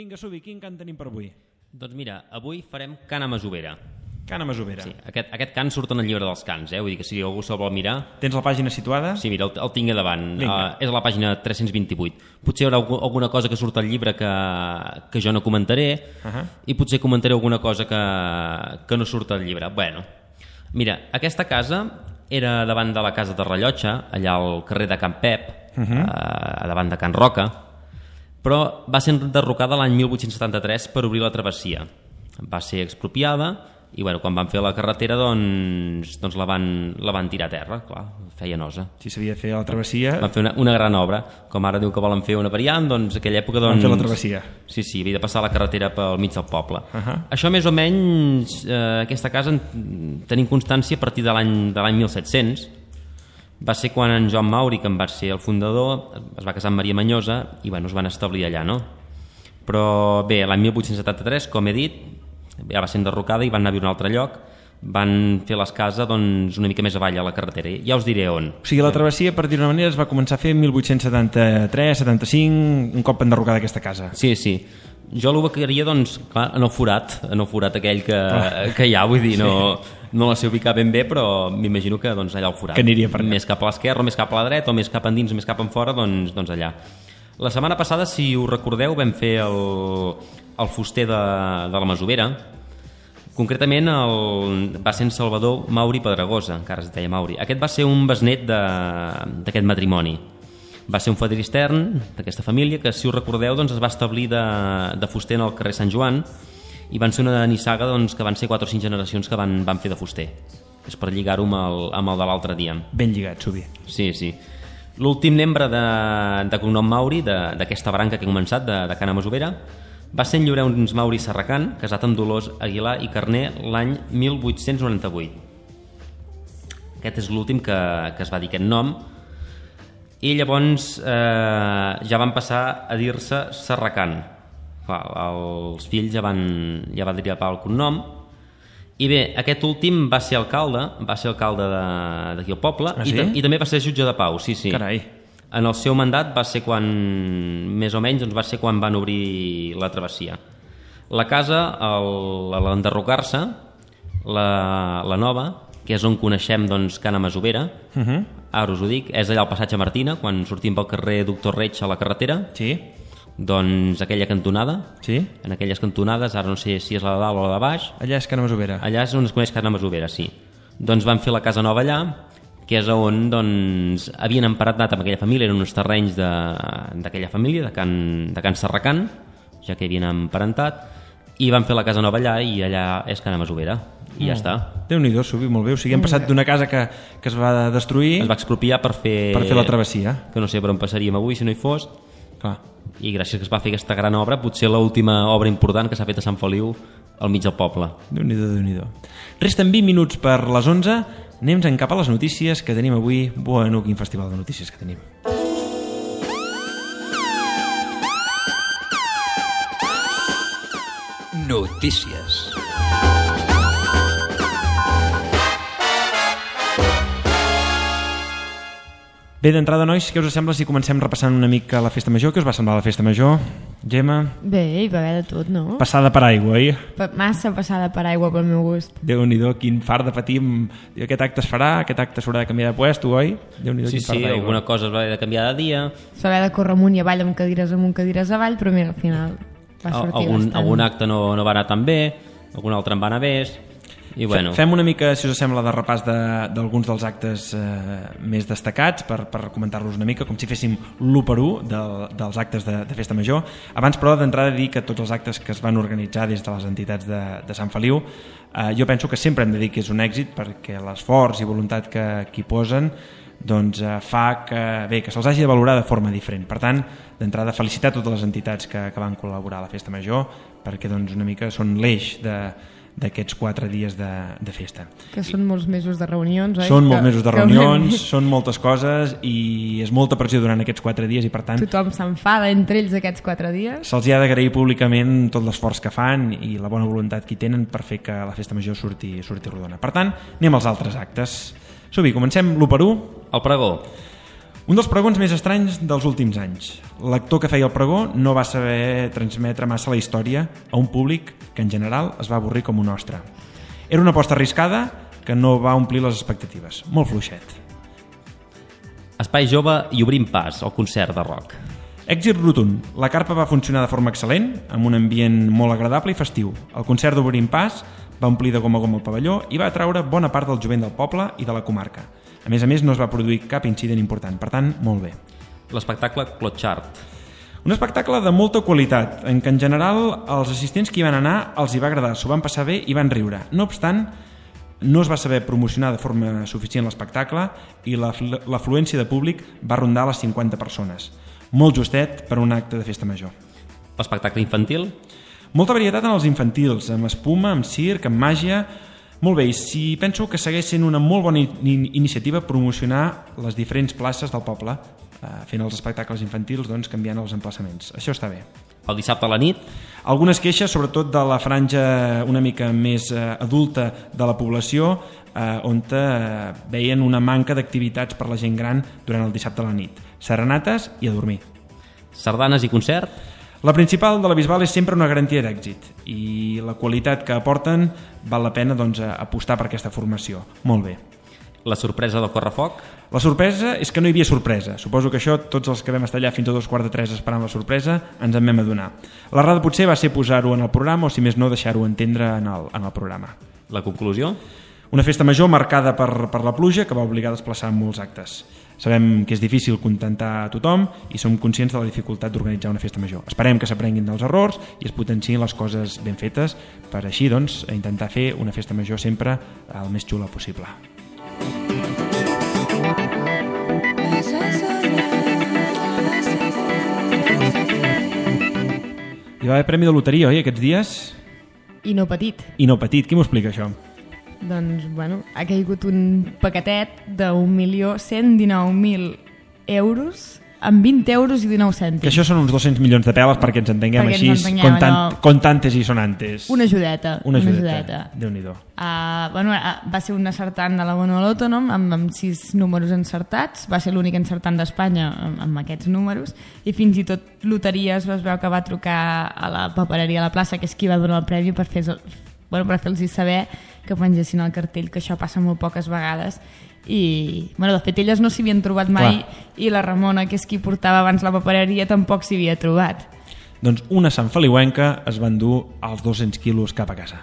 Speaker 2: Vinga, Subi, quin cant tenim per avui?
Speaker 3: Doncs mira, avui farem Cant a Masovera.
Speaker 2: Cant a Masovera.
Speaker 3: Sí, aquest cant surt en el llibre dels cants, vull dir que si algú se'l vol mirar...
Speaker 2: Tens la pàgina situada?
Speaker 3: Sí, mira, el tinc a davant. És a la pàgina 328. Potser hi haurà alguna cosa que surt al llibre que jo no comentaré i potser comentaré alguna cosa que no surt al llibre. Bueno, mira, aquesta casa era davant de la casa de Rellotge, allà al carrer de Can Pep, a davant de Can Roca, però va ser enderrocada l'any 1873 per obrir la travessia. Va ser expropiada i bueno, quan van fer la carretera doncs la van tirar a terra, clar, feia nosa.
Speaker 2: Si s'havia de fer la travessia...
Speaker 3: Van fer una gran obra, com ara diu que volen fer una variant, doncs aquella època...
Speaker 2: Van fer la travessia.
Speaker 3: Sí, havia de passar la carretera pel mig del poble. Això més o menys, aquesta casa tenim constància a partir de l'any 1700. Va ser quan en Joan Mauri, que en va ser el fundador, es va casar amb Maria Manyosa i bueno, es van establir allà, no? Però bé, l'any 1873, com he dit, ja va ser enderrocada i van anar a viure a un altre lloc, van fer les cases doncs, una mica més avall a la carretera, ja us diré on.
Speaker 2: O sigui, la travessia, per dir-ho d'una manera, es va començar a fer en 1873-75, un cop enderrocada aquesta casa.
Speaker 3: Sí. Jo l'ubicaria, doncs, clar, en el forat aquell que hi ha, vull dir, no la sé ubicar ben bé, però m'imagino que doncs, allà al forat.
Speaker 2: Que aniria per allà.
Speaker 3: Més cap a l'esquerra, o més cap a la dreta, o més cap endins, o més cap enfora, doncs allà. La setmana passada, si us recordeu, vam fer el fuster de la Masovera. Concretament va ser en Salvador Mauri Pedregosa, encara es deia Mauri. Aquest va ser un besnet d'aquest matrimoni. Va ser un fadrí extern d'aquesta família que, si us recordeu, doncs, es va establir de fuster en el carrer Sant Joan i van ser una nissaga doncs, que van ser 4 o 5 generacions que van fer de fuster. És per lligar-ho amb el de l'altre dia.
Speaker 2: Ben lligat, Subi.
Speaker 3: Sí. L'últim membre de cognom Mauri, d'aquesta branca que he començat, de Cant a Masovera, va ser en Llorenç Mauri Serracant, casat amb Dolors Aguilar i Carner l'any 1898. Aquest és l'últim que es va dir aquest nom. I llavors ja van passar a dir-se Serracant. Els fills ja van derivar el cognom. I bé, aquest últim va ser alcalde d'aquí al poble, i també va ser jutge de pau, sí.
Speaker 2: Carai.
Speaker 3: En el seu mandat va ser més o menys, va ser quan van obrir la travessia. La casa, a l'enderrocar-se, la nova, que és on coneixem Cant a Masovera, ara us ho dic, és allà al passatge Martina, quan sortim pel carrer Doctor Reig a la carretera, doncs aquella cantonada, en aquelles cantonades, ara no sé si és la de dalt o la de baix,
Speaker 2: allà és Cant a Masovera.
Speaker 3: Allà és on es coneix Cant a Masovera, sí. Doncs van fer la casa nova allà, que és on havien emparentat amb aquella família, eren uns terrenys d'aquella família, de Can Serracant, ja que havien emparentat, i van fer la casa nova allà, i allà és Cant a Masovera, i ja està.
Speaker 2: Déu-n'hi-do, Subi, molt bé. O sigui, hem passat d'una casa que es va destruir...
Speaker 3: Es va expropiar per fer
Speaker 2: la travessia.
Speaker 3: Que no sé per on passaríem avui si no hi fos.
Speaker 2: Clar.
Speaker 3: I gràcies que es va fer aquesta gran obra, potser l'última obra important que s'ha fet a Sant Feliu, al mig del poble.
Speaker 2: Déu-n'hi-do. Resten 20 minuts per les 11. Anem cap a les notícies que tenim avui. Bueno, quin festival de notícies que tenim.
Speaker 1: Notícies.
Speaker 2: Bé, d'entrada, nois, què us sembla si comencem repassant una mica la festa major? Què us va semblar la festa major? Gemma?
Speaker 4: Bé, hi va haver de tot, no?
Speaker 2: Passada per aigua, oi?
Speaker 4: Massa passada per aigua, pel meu gust.
Speaker 2: Déu-n'hi-do, quin fart de patir. Aquest acte es farà, aquest acte s'haurà de canviar de puesto, oi? Déu-n'hi-do, quin fart d'aigua.
Speaker 3: Alguna cosa es va haver de canviar de dia.
Speaker 4: S'ha haver de córrer amunt i avall amb cadires amunt, cadires avall, però mira, al final va sortir bastant.
Speaker 3: Algun acte no va anar tan bé, algun altre en va anar bé. I bueno.
Speaker 2: Fem una mica, si us sembla, de repàs d'alguns dels actes més destacats per comentar-los una mica, com si féssim l'1 dels actes de festa major. Abans, però, d'entrada dir que tots els actes que es van organitzar des de les entitats de Sant Feliu, jo penso que sempre hem de dir que és un èxit, perquè l'esforç i voluntat que hi posen doncs fa que se'ls hagi de valorar de forma diferent. Per tant, d'entrada, felicitar totes les entitats que van col·laborar a la festa major, perquè doncs una mica són l'eix d'aquests 4 dies de festa.
Speaker 4: Que són molts mesos de reunions, oi?
Speaker 2: Són molts mesos de reunions, són moltes coses i és molta pressió durant aquests 4 dies i per tant...
Speaker 4: Tothom s'enfada entre ells aquests 4 dies.
Speaker 2: Se'ls ha d'agrair públicament tot l'esforç que fan i la bona voluntat que hi tenen per fer que la festa major surti rodona. Per tant, anem als altres actes. Subi, comencem l'1 per 1.
Speaker 3: El pregó.
Speaker 2: Un dels pregons més estranys dels últims anys. L'actor que feia el pregó no va saber transmetre massa la història a un públic que en general es va avorrir com un ostre. Era una aposta arriscada que no va omplir les expectatives. Molt fluixet.
Speaker 3: Espai Jove i Obrim Pas, el concert de rock.
Speaker 2: Èxit rotund. La carpa va funcionar de forma excel·lent, amb un ambient molt agradable i festiu. El concert d'Obrim Pas va omplir de gom a gom el pavelló i va atraure bona part del jovent del poble i de la comarca. A més, no es va produir cap incident important, per tant, molt bé.
Speaker 3: L'espectacle Clotxart.
Speaker 2: Un espectacle de molta qualitat, en què en general els assistents que hi van anar els hi va agradar, s'ho van passar bé i van riure. No obstant, no es va saber promocionar de forma suficient l'espectacle i l'afluència de públic va rondar les 50 persones. Molt justet per un acte de festa major.
Speaker 3: L'espectacle infantil?
Speaker 2: Molta varietat en els infantils, amb espuma, amb circ, amb màgia. Molt bé, i penso que segueix sent una molt bona iniciativa promocionar les diferents places del poble, fent els espectacles infantils, doncs, canviant els emplaçaments. Això està bé.
Speaker 3: El dissabte a la nit?
Speaker 2: Algunes queixes, sobretot de la franja una mica més adulta de la població, on veien una manca d'activitats per la gent gran durant el dissabte a la nit. Serenates i a dormir.
Speaker 3: Sardanes i concert?
Speaker 2: La principal de la Bisbal és sempre una garantia d'èxit i la qualitat que aporten val la pena apostar per aquesta formació. Molt bé.
Speaker 3: La sorpresa del correfoc?
Speaker 2: La sorpresa és que no hi havia sorpresa. Suposo que això, tots els que vam estar allà fins a 2:45 esperant la sorpresa, ens en vam adonar. L'errada potser va ser posar-ho en el programa o, si més no, deixar-ho entendre en el programa.
Speaker 3: La conclusió?
Speaker 2: Una festa major marcada per la pluja que va obligar a desplaçar molts actes. Sabem que és difícil contentar a tothom i som conscients de la dificultat d'organitzar una festa major. Esperem que s'aprenguin dels errors i es potenciïn les coses ben fetes per així, doncs, intentar fer una festa major sempre el més xula possible. Hi va haver premi de loteria, oi, aquests dies?
Speaker 4: I no petit.
Speaker 2: I no petit. Qui m'ho explica, això?
Speaker 4: Doncs, ha caigut un paquetet d'1.119.000 euros amb 20 euros i 19 cèntims.
Speaker 2: Que això són uns 200 milions de peles perquè ens entenguem
Speaker 4: perquè
Speaker 2: així, contantes i sonantes.
Speaker 4: Una ajudeta.
Speaker 2: Déu-n'hi-do.
Speaker 4: Va ser un acertant de la Bonoloto, no? amb 6 números encertats. Va ser l'únic encertant d'Espanya amb aquests números. I fins i tot Loteries es veu que va trucar a la papereria a la plaça, que és qui va donar el premi, per fer-los saber que pengessin el cartell, que això passa molt poques vegades. I, de fet, elles no s'hi havien trobat mai. Clar. I la Ramona, que és qui portava abans la papereria, tampoc s'hi havia trobat.
Speaker 2: Doncs una Sant Feliuenca es va endur els 200 quilos cap a casa.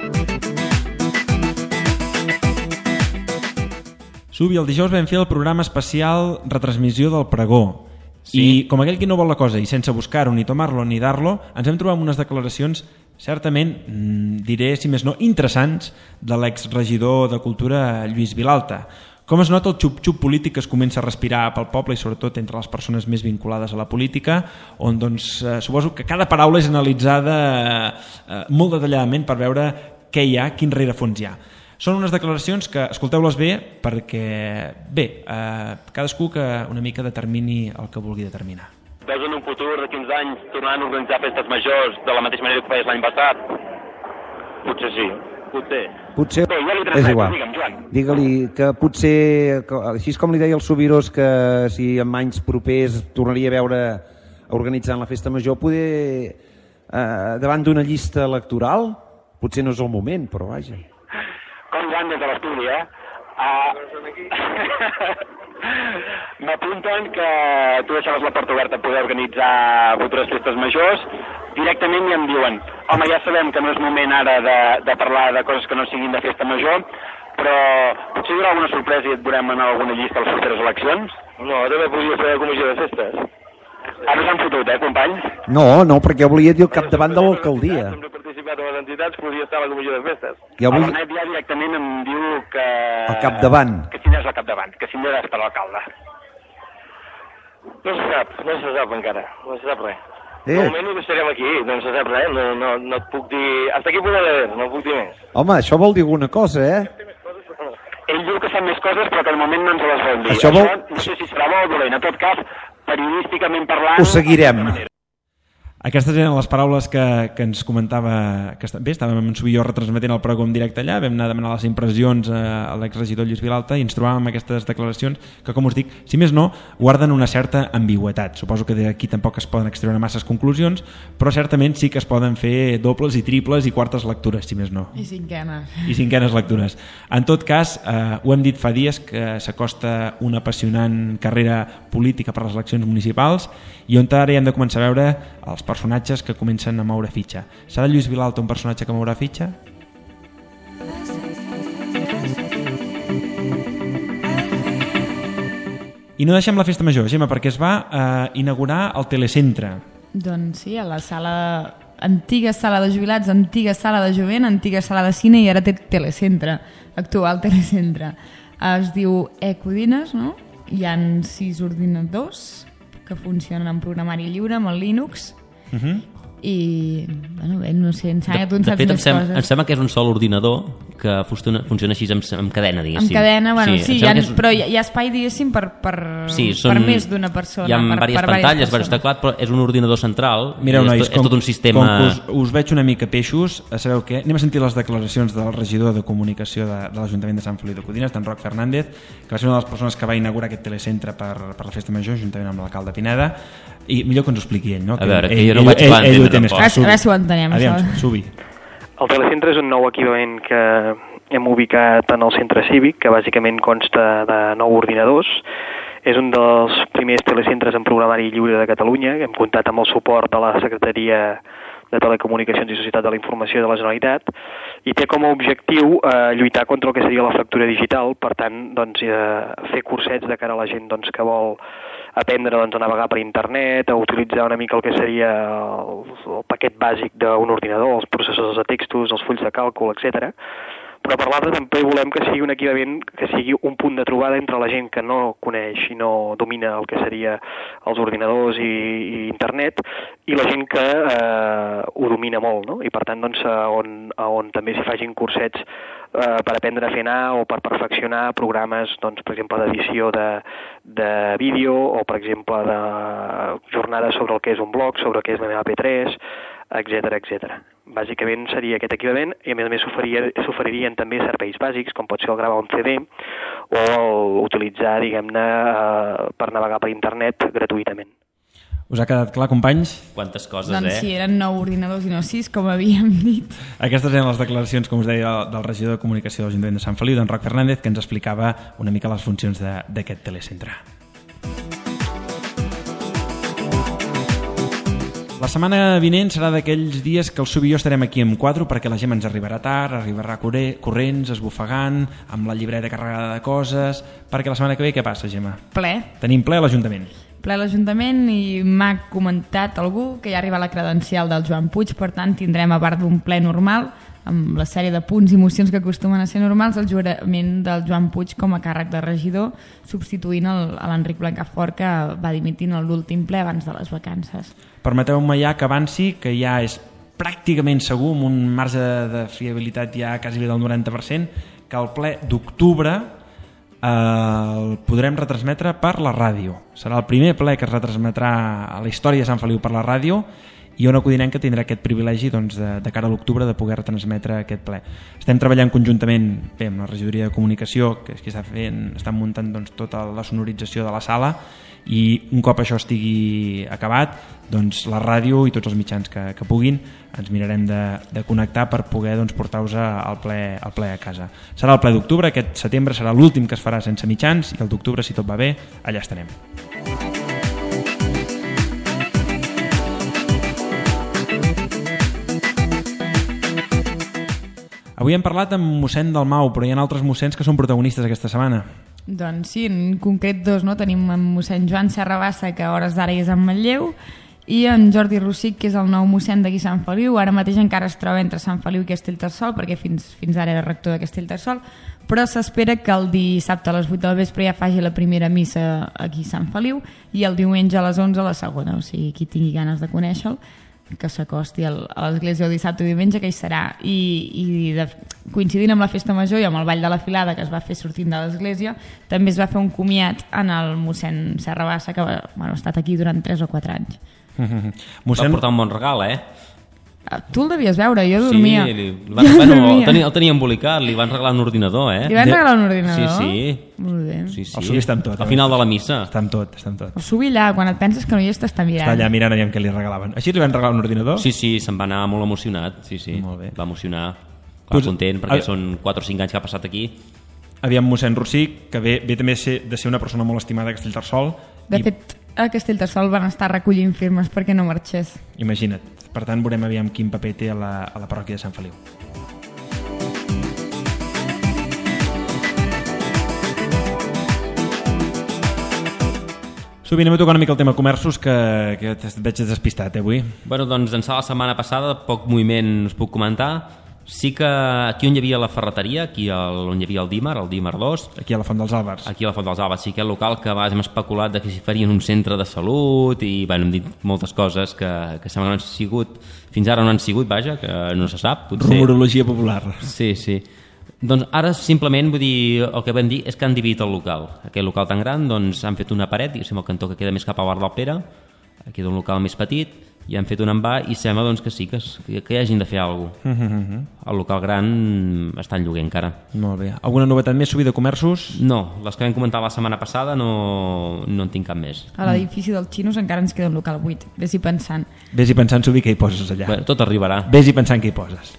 Speaker 2: Subi, el dijous vam fer el programa especial retransmissió del pregó. Sí. I com aquell que no vol la cosa i sense buscar-ho, ni tomar-lo, ni dar-lo, ens vam trobar amb unes declaracions certament, diré, si més no, interessants de l'exregidor de Cultura Lluís Vilalta. Com es nota el xup-xup polític que es comença a respirar pel poble i sobretot entre les persones més vinculades a la política, on suposo que cada paraula és analitzada molt detalladament per veure què hi ha, quin rerefons hi ha. Són unes declaracions que escolteu-les bé perquè, cadascú que una mica determini el que vulgui determinar.
Speaker 9: Veus en un futur de 15 anys tornant a organitzar festes majors de la mateixa manera que feies l'any passat? Potser sí.
Speaker 10: Potser
Speaker 9: bé, ja
Speaker 10: és igual.
Speaker 9: Digue'm, Joan.
Speaker 10: Digue-li que potser, així com li deia el Subirós, que si en anys propers tornaria a veure organitzant la festa major, poder davant d'una llista electoral, potser no és el moment, però vaja.
Speaker 9: Com Joan des de l'estudi, M'apunten que tu deixaves la porta oberta a poder organitzar futures festes majors. Directament i em diuen: home, ja sabem que no és moment ara de parlar de coses que no siguin de festa major, però potser hi haurà alguna sorpresa i et veurem en alguna llista a les properes eleccions? No, també podria fer la comissió de festes. Ara s'han fotut, companys?
Speaker 10: No, perquè volia dir el capdavant de l'alcaldia.
Speaker 9: Hem participat a les entitats, podria estar a la comissió de festes.
Speaker 10: El
Speaker 9: Benet ja directament em diu que...
Speaker 10: El capdavant.
Speaker 9: Que si n'és el capdavant, que si n'és per l'alcalde. No se sap encara, no se sap res. De moment ho deixarem aquí, no se sap res, no et puc dir... Hasta aquí podré leer, no puc dir més.
Speaker 10: Home, això vol dir alguna cosa,
Speaker 9: Ell diu que sap més coses, però que al moment no ens les vol dir.
Speaker 10: Això
Speaker 9: no sé si serà bo o dolent. En tot cas, periodísticament parlant...
Speaker 10: Ho seguirem.
Speaker 2: Aquestes eren les paraules que ens comentava, bé, estàvem en Subilló retransmetent el pregó en directe allà, vam anar a demanar les impressions a l'exregidor Lluís Vilalta i ens trobàvem amb aquestes declaracions que, com us dic, si més no, guarden una certa ambigüetat. Suposo que d'aquí tampoc es poden extreure masses conclusions, però certament sí que es poden fer dobles i triples i quartes lectures, si més no.
Speaker 4: I cinquenes.
Speaker 2: I cinquenes lectures. En tot cas, ho hem dit fa dies que s'acosta una apassionant carrera política per les eleccions municipals i on ara hi hem de començar a veure els personatges que comencen a moure fitxa. Serà Lluís Vilalta un personatge que mourà fitxa? I no deixem la festa major, Gemma, perquè es va inaugurar el Telecentre.
Speaker 4: Doncs sí, a la antiga sala de jubilats, antiga sala de jovent, antiga sala de cine i ara té Telecentre, actual Telecentre. Es diu Ecodines, no? Hi ha 6 ordinadors que funcionen en programari lliure, amb el Linux, i bueno, bé, no sé, em sembla que tu en saps més coses.
Speaker 3: Em sembla que és un sol ordinador que funciona així amb cadena, diguéssim.
Speaker 4: Amb cadena, bueno, sí, però hi ha espai, diguéssim, per més d'una persona.
Speaker 3: Hi ha diverses pantalles, diversos teclats, però és un ordinador central.
Speaker 2: Mireu, nois,
Speaker 3: és tot un sistema...
Speaker 2: Com us veig una mica peixos, sabeu què? Anem a sentir les declaracions del regidor de comunicació de l'Ajuntament de Sant Feliu de Codines, d'en Roc Fernández, que va ser una de les persones que va inaugurar aquest telecentre per la Festa Major, juntament amb l'alcalde Pineda, i millor que ens ho expliqui ell, no?
Speaker 3: A veure, que jo no ho vaig entendre.
Speaker 4: A veure si ho entenem,
Speaker 2: això. Subi.
Speaker 11: El telecentre és un nou equipament que hem ubicat en el centre cívic, que bàsicament consta de 9 ordinadors. És un dels primers telecentres en programari lliure de Catalunya. Hem comptat amb el suport de la Secretaria de Telecomunicacions i Societat de la Informació de la Generalitat i té com a objectiu lluitar contra el que seria la fractura digital, per tant, fer cursets de cara a la gent que vol aprendre a navegar per internet, a utilitzar una mica el que seria el paquet bàsic d'un ordinador, els processadors de textos, els fulls de càlcul, etc. Però per l'altre també volem que sigui un equipament, que sigui un punt de trobada entre la gent que no coneix i no domina el que seria els ordinadors i internet i la gent que ho domina molt, no? I per tant on també s'hi facin cursets per aprendre a fer anar o per perfeccionar programes, per exemple, d'edició de vídeo o, per exemple, de jornades sobre el que és un blog, sobre el que és la meva P3, etc. Bàsicament seria aquest equipament i a més s'oferirien també serveis bàsics com pot ser el gravar un CD o utilitzar, diguem-ne, per navegar per internet gratuïtament.
Speaker 2: Us ha quedat clar, companys?
Speaker 3: Quantes coses,
Speaker 4: doncs sí, eren 9 ordinadors i no 6, com havíem dit.
Speaker 2: Aquestes eren les declaracions, com us deia, del regidor de Comunicació de l'Ajuntament de Sant Feliu, d'en Roc Fernández, que ens explicava una mica les funcions d'aquest telecentre. La setmana vinent serà d'aquells dies que el Subi i jo estarem aquí amb 4 perquè la gent ens arribarà tard, arribarà corrents, esbufegant, amb la llibreta carregada de coses, perquè la setmana que ve què passa, Gemma?
Speaker 4: Ple.
Speaker 2: Tenim ple a l'Ajuntament.
Speaker 4: Ple a l'Ajuntament i m'ha comentat algú que ja arriba la credencial del Joan Puig, per tant tindrem, a part d'un ple normal, amb la sèrie de punts i mocions que acostumen a ser normals, el jurament del Joan Puig com a càrrec de regidor, substituint l'Enric Blancafort, que va dimitir en l'últim ple abans de les vacances.
Speaker 2: Permeteu-me ja que avanci, que ja és pràcticament segur, amb un marge de fiabilitat ja quasi del 90%, que el ple d'octubre el podrem retransmetre per la ràdio. Serà el primer ple que es retransmetrà a la història de Sant Feliu per la ràdio i Ona Codinenca tindrà aquest privilegi de cara a l'octubre de poder retransmetre aquest ple. Estem treballant conjuntament amb la regidoria de comunicació, que és qui està muntant tota la sonorització de la sala, i un cop això estigui acabat, la ràdio i tots els mitjans que puguin ens mirarem de connectar per poder portar-vos al ple a casa. Serà el ple d'octubre, aquest setembre serà l'últim que es farà sense mitjans i el d'octubre, si tot va bé, allà estarem. Avui hem parlat amb mossèn Dalmau, però hi ha altres mossèns que són protagonistes aquesta setmana.
Speaker 4: Doncs sí, en concret 2, no? Tenim en mossèn Joan Serrabassa, que a hores d'ara és en Manlleu, i en Jordi Rossic, que és el nou mossèn d'aquí Sant Feliu. Ara mateix encara es troba entre Sant Feliu i Castellterçol, perquè fins ara era rector de Castellterçol, però s'espera que el dissabte a les 8 del vespre ja faci la primera missa aquí a Sant Feliu i el diumenge a les 11 la segona, o sigui, qui tingui ganes de conèixer-lo, que s'acosti a l'església el dissabte i diumenge, que hi serà. Coincidint amb la festa major i amb el ball de la filada que es va fer sortint de l'església, també es va fer un comiat en el mossèn Serrabassa, que ha estat aquí durant 3 o 4 anys.
Speaker 3: Va portar un bon regal,
Speaker 4: Tu el devies veure, jo dormia.
Speaker 3: Sí, el tenia embolicat, li van regalar un ordinador,
Speaker 4: Li van regalar un ordinador?
Speaker 3: Sí.
Speaker 4: Molt bé.
Speaker 3: Sí.
Speaker 2: El Subi està amb tot.
Speaker 3: Al final de la missa.
Speaker 2: Està amb tot.
Speaker 4: El Subi allà, quan et penses que no hi és, t'està mirant.
Speaker 2: Està allà mirant aviam què li regalaven. Així li van regalar un ordinador?
Speaker 3: Sí, se'n va anar molt emocionat. Sí.
Speaker 2: Molt bé.
Speaker 3: Va emocionar. Va content, perquè són 4 o 5 anys que ha passat aquí.
Speaker 2: Aviam, mossèn Rossí, que ve també de ser una persona molt estimada a Castellterçol.
Speaker 4: De fet, a Castellterçol van estar recollint firmes perquè no marxés.
Speaker 2: Imagina't. Per tant, veurem aviam quin paper té a la parròquia de Sant Feliu. Subi, anem a tocar una mica el tema comerços, que et veig despistat, avui.
Speaker 3: Bueno, doncs d'ençà la setmana passada, poc moviment us puc comentar. Sí que aquí on hi havia la ferreteria, aquí on hi havia el Dímar 2...
Speaker 2: Aquí a la Font dels Àlbers.
Speaker 3: Aquí a la Font dels Àlbers, sí, aquest local que a vegades hem especulat de que s'hi farien un centre de salut i hem dit moltes coses que sembla que no han sigut, fins ara no han sigut, vaja, que no se sap.
Speaker 2: Rumorologia popular.
Speaker 3: Sí. Doncs ara simplement, vull dir, el que vam dir és que han dividit el local. Aquest local tan gran, doncs han fet una paret, diguéssim, el cantó que queda més cap a Bar del Pere, aquí d'un local més petit, i han fet un envà i sembla doncs, que sí, que hi hagin de fer alguna cosa. El local gran està en lloguer encara.
Speaker 2: Molt bé. Alguna novetat més, Subi, de comerços?
Speaker 3: No, les que vam comentar la setmana passada no en tinc cap més.
Speaker 4: A l'edifici dels xinos encara ens queda un local buit. Vés-hi pensant.
Speaker 2: Vés-hi pensant, Subi, què hi poses allà.
Speaker 3: Bé, tot arribarà.
Speaker 2: Vés-hi pensant què hi poses.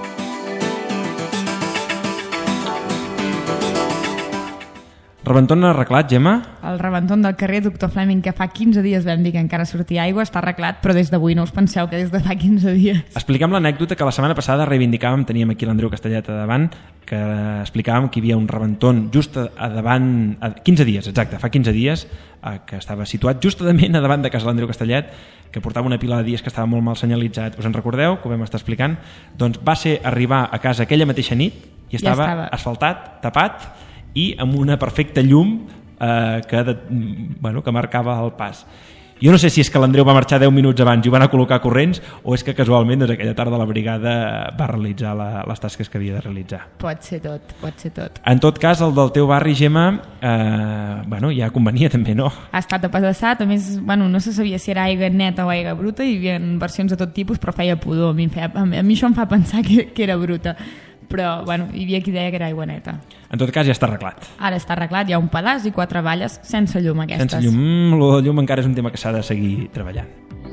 Speaker 2: Rebentón arreglat, Gemma?
Speaker 4: El rebentón del carrer Doctor Fleming, que fa 15 dies vam dir que encara sortia aigua, està arreglat, però des d'avui no us penseu que des de fa 15 dies.
Speaker 2: Expliquem l'anècdota que la setmana passada reivindicàvem, teníem aquí l'Andreu Castellet a davant, que explicàvem que hi havia un rebentón just a davant, 15 dies, exacte, fa 15 dies, que estava situat justament a davant de casa l'Andreu Castellet, que portava una pila de dies que estava molt mal senyalitzat. Us en recordeu, que ho vam estar explicant? Doncs va ser arribar a casa aquella mateixa nit i estava asfaltat, tapat, i amb una perfecta llum que marcava el pas. Jo no sé si és que l'Andreu va marxar 10 minuts abans i ho va anar a col·locar corrents, o és que casualment aquella tarda la brigada va realitzar les tasques que havia de realitzar.
Speaker 4: Pot ser tot.
Speaker 2: En tot cas, el del teu barri, Gemma, ja convenia també, no?
Speaker 4: Ha estat apedaçat, a més, no se sabia si era aigua neta o aigua bruta, hi havia versions de tot tipus, però feia pudor. A mi això em fa pensar que era bruta. Però hi havia qui deia que era aigua neta.
Speaker 2: En tot cas ja està arreglat.
Speaker 4: Ara està arreglat, hi ha un pedaç i 4 valles sense llum aquestes.
Speaker 2: Sense llum, lo de llum encara és un tema que s'ha de seguir treballant.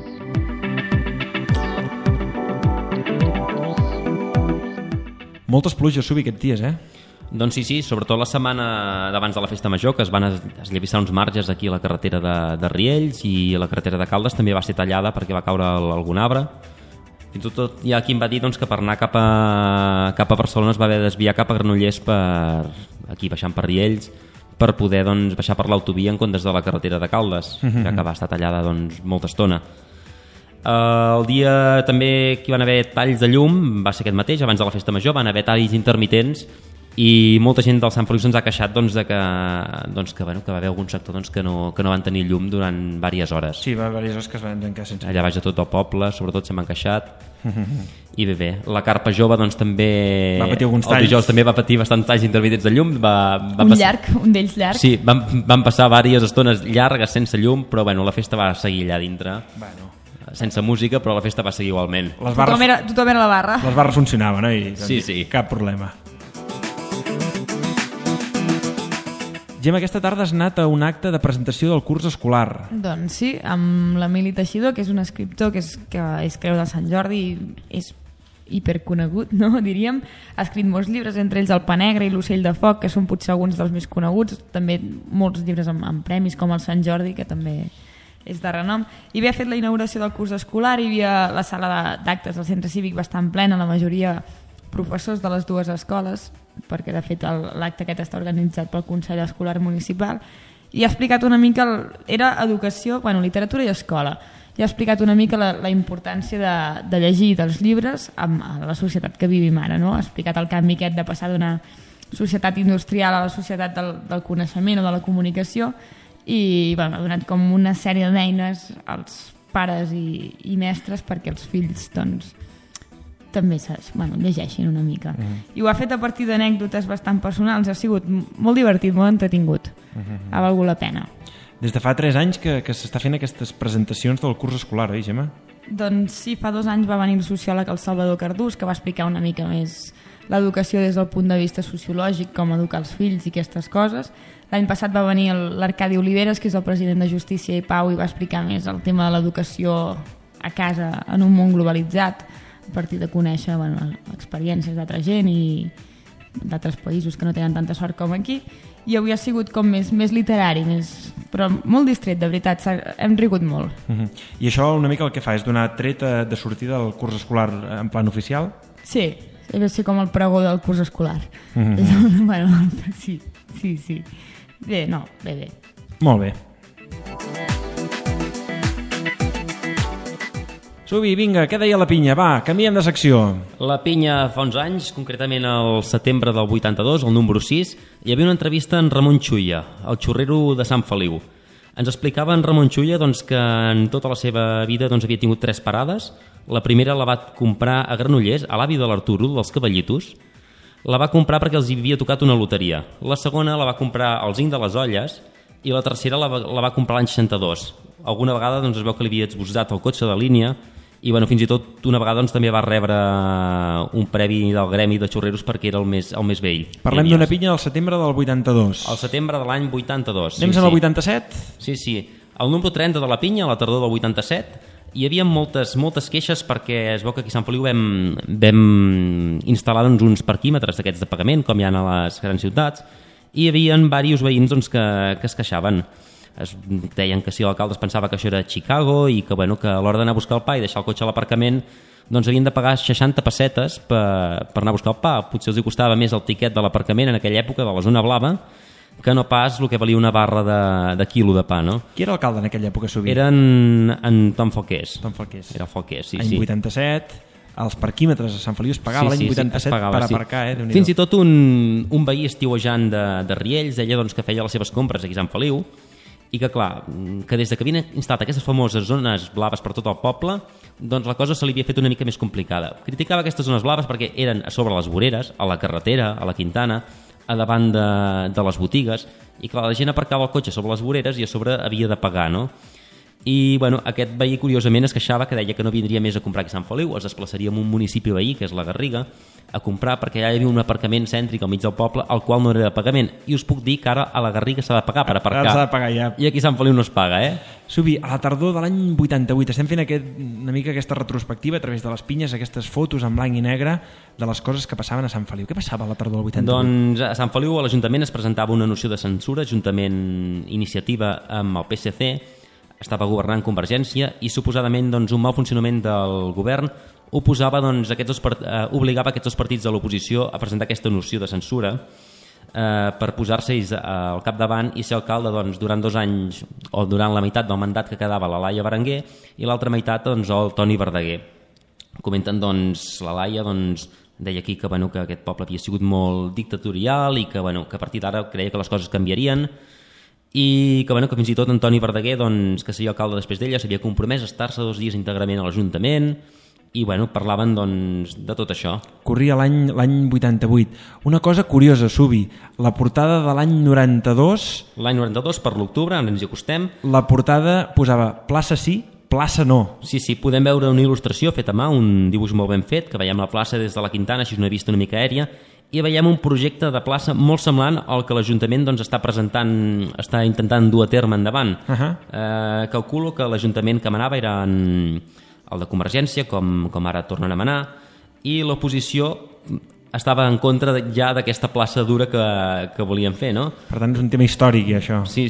Speaker 2: Moltes pluges, Subi, aquests dies,
Speaker 3: Doncs sí, sobretot la setmana d'abans de la festa major, que es van esllavissar uns marges aquí a la carretera de Riells, i la carretera de Caldes també va ser tallada perquè va caure algun arbre. Fins i tot hi ha qui em va dir que per anar cap a Barcelona es va haver de desviar cap a Granollers, aquí baixant per Riells, per poder baixar per l'autovia en comptes de la carretera de Caldes, que va estar tallada molta estona. El dia també que hi van haver talls de llum va ser aquest mateix, abans de la festa major, van haver talls intermitents, i molta gent del Sant Feliu se'ns ha queixat que va haver algun sector que no van tenir llum durant diverses hores.
Speaker 2: Sí, diverses hores que es van quedar sense llum.
Speaker 3: Allà baix de tot el poble, sobretot se'n van queixat. I bé, la Carpa Jove també
Speaker 2: va patir alguns talls.
Speaker 3: El dijous també va patir bastants talls intermitents de llum.
Speaker 4: Un d'ells llarg.
Speaker 3: Sí, van passar diverses estones llargues sense llum, però la festa va seguir allà dintre. Sense música, però la festa va seguir igualment.
Speaker 4: Tothom era a la barra.
Speaker 2: Les barres funcionaven, oi?
Speaker 3: Sí.
Speaker 2: Cap problema. Gemma, aquesta tarda has anat a un acte de presentació del curs escolar.
Speaker 4: Doncs sí, amb l'Emili Teixidor, que és un escriptor que és Creu de Sant Jordi, és hiperconegut, no? Diríem. Ha escrit molts llibres, entre ells El Pa Negre i L'Ocell de Foc, que són potser alguns dels més coneguts, també molts llibres amb premis com el Sant Jordi, que també és de renom. I havia fet la inauguració del curs escolar, hi havia la sala d'actes del centre cívic bastant plena, la majoria professors de les dues escoles, perquè de fet l'acte aquest està organitzat pel Consell Escolar Municipal, i ha explicat una mica, era educació, literatura i escola, i ha explicat una mica la importància de llegir dels llibres a la societat que vivim ara, no? Ha explicat el canvi aquest de passar d'una societat industrial a la societat del coneixement o de la comunicació, i ha donat com una sèrie d'eines als pares i mestres perquè els fills també llegeixin una mica. I ho ha fet a partir d'anècdotes bastant personals, ha sigut molt divertit, molt entretingut. Ha valgut la pena.
Speaker 2: Des de fa 3 anys que s'està fent aquestes presentacions del curs escolar, oi, Gemma?
Speaker 4: Doncs sí, fa 2 anys va venir el sociòleg el Salvador Cardús, que va explicar una mica més l'educació des del punt de vista sociològic, com educar els fills i aquestes coses. L'any passat va venir l'Arcadi Oliveres, que és el president de Justícia i Pau, i va explicar més el tema de l'educació a casa en un món globalitzat, a partir de conèixer experiències d'altra gent i d'altres països que no tenen tanta sort com aquí. I avui ha sigut com més literari, però molt distret, de veritat, hem rigut molt.
Speaker 2: I això una mica el que fa és donar tret de sortida del curs escolar en plan oficial?
Speaker 4: Sí, deve ser com el pregó del curs escolar. Bueno, sí. Bé.
Speaker 2: Molt bé. Subi, vinga, què deia la pinya? Va, canviem de secció.
Speaker 3: La pinya fa uns anys, concretament al setembre del 82, el número 6, hi havia una entrevista en Ramon Xulla, el xurrero de Sant Feliu. Ens explicava en Ramon Xulla que en tota la seva vida havia tingut 3 parades. La primera la va comprar a Granollers, a l'avi de l'Arturo, dels Cavallitos. La va comprar perquè els hi havia tocat una loteria. La segona la va comprar al Zinc de les Olles i la tercera la va comprar l'any 62. Alguna vegada es veu que li havia esbossat el cotxe de línia i fins i tot una vegada també va rebre un premi del Gremi de Xurreros perquè era el més vell.
Speaker 2: Parlem d'una pinya del setembre del 82.
Speaker 3: Al setembre de l'any 82.
Speaker 2: Anem al 87?
Speaker 3: Sí. El número 30 de la pinya, a la tardor del 87, hi havia moltes queixes perquè es veu que aquí a Sant Feliu vam instal·lar uns parquímetres d'aquests de pagament, com hi ha a les grans ciutats, i hi havia diversos veïns que es queixaven. Es deien que si l'alcalde es pensava que això era Chicago i que a l'hora d'anar a buscar el pa i deixar el cotxe a l'aparcament havien de pagar 60 pessetes per anar a buscar el pa. Potser els hi costava més el tiquet de l'aparcament en aquella època de la zona blava que no pas el que valia una barra de quilo de pa, no?
Speaker 2: Qui era l'alcalde en aquella època, Subi?
Speaker 3: Era en Tom Foqués.
Speaker 2: Era
Speaker 3: Foqués, sí.
Speaker 2: Any 87, els parquímetres a Sant Feliu es pagava l'any 87 per aparcar,
Speaker 3: Fins i tot un veí estiuejant de Riells deia que feia les seves compres aquí a Sant Feliu i que, clar, que des que havien instal·lat aquestes famoses zones blaves per tot el poble, la cosa se li havia fet una mica més complicada. Criticava aquestes zones blaves perquè eren a sobre les voreres, a la carretera, a la Quintana, a davant de les botigues, i clar, la gent aparcava el cotxe sobre les voreres i a sobre havia de pagar, no? I aquest veí curiosament es queixava, que deia que no vindria més a comprar aquí a Sant Feliu, es desplaçaria a un municipi veí, que és la Garriga, a comprar perquè allà hi havia un aparcament cèntric al mig del poble, el qual no era de pagament, i us puc dir que ara a la Garriga s'ha de pagar per aparcar.
Speaker 2: Ara s'ha de pagar ja.
Speaker 3: I aquí a Sant Feliu no es paga,
Speaker 2: Subi, a la tardor de l'any 88 estem fent una mica aquesta retrospectiva a través de les pinyes, aquestes fotos en blanc i negre de les coses que passaven a Sant Feliu. Què passava a la tardor del 88?
Speaker 3: Doncs a Sant Feliu a l'Ajuntament es presentava una noció de censura, juntament iniciativa amb el PSC, estava governant Convergència i suposadament un mal funcionament del govern obligava aquests dos partits de l'oposició a presentar aquesta noció de censura per posar-se al capdavant i ser alcalde durant 2 anys o durant la meitat del mandat que quedava la Laia Berenguer i l'altra meitat el Toni Verdaguer. Comenten la Laia deia aquí que aquest poble havia sigut molt dictatorial i que a partir d'ara creia que les coses canviarien i que fins i tot Toni Verdaguer, que seria alcalde després d'ella, s'havia compromès a estar-se 2 dies íntegrament a l'Ajuntament i parlaven de tot això.
Speaker 2: Corria l'any 88. Una cosa curiosa, Subi, la portada de l'any 92...
Speaker 3: L'any 92, per l'octubre, ara ens hi acostem.
Speaker 2: La portada posava plaça sí, plaça no.
Speaker 3: Sí, podem veure una il·lustració feta a mà, un dibuix molt ben fet, que veiem la plaça des de la Quintana, així és una vista una mica aèria, i veiem un projecte de plaça molt semblant al que l'Ajuntament està intentant dur a terme endavant. Calculo que l'Ajuntament que manava era el de Convergència, com ara tornen a manar, i l'oposició estava en contra ja d'aquesta plaça dura que volien fer, no?
Speaker 2: Per tant, és un tema històric, això.
Speaker 3: Sí.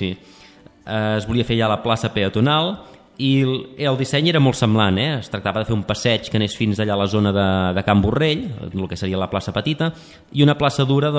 Speaker 3: Es volia fer ja la plaça peatonal i el disseny era molt semblant, es tractava de fer un passeig que anés fins allà a la zona de Can Borrell, el que seria la plaça petita, i una plaça dura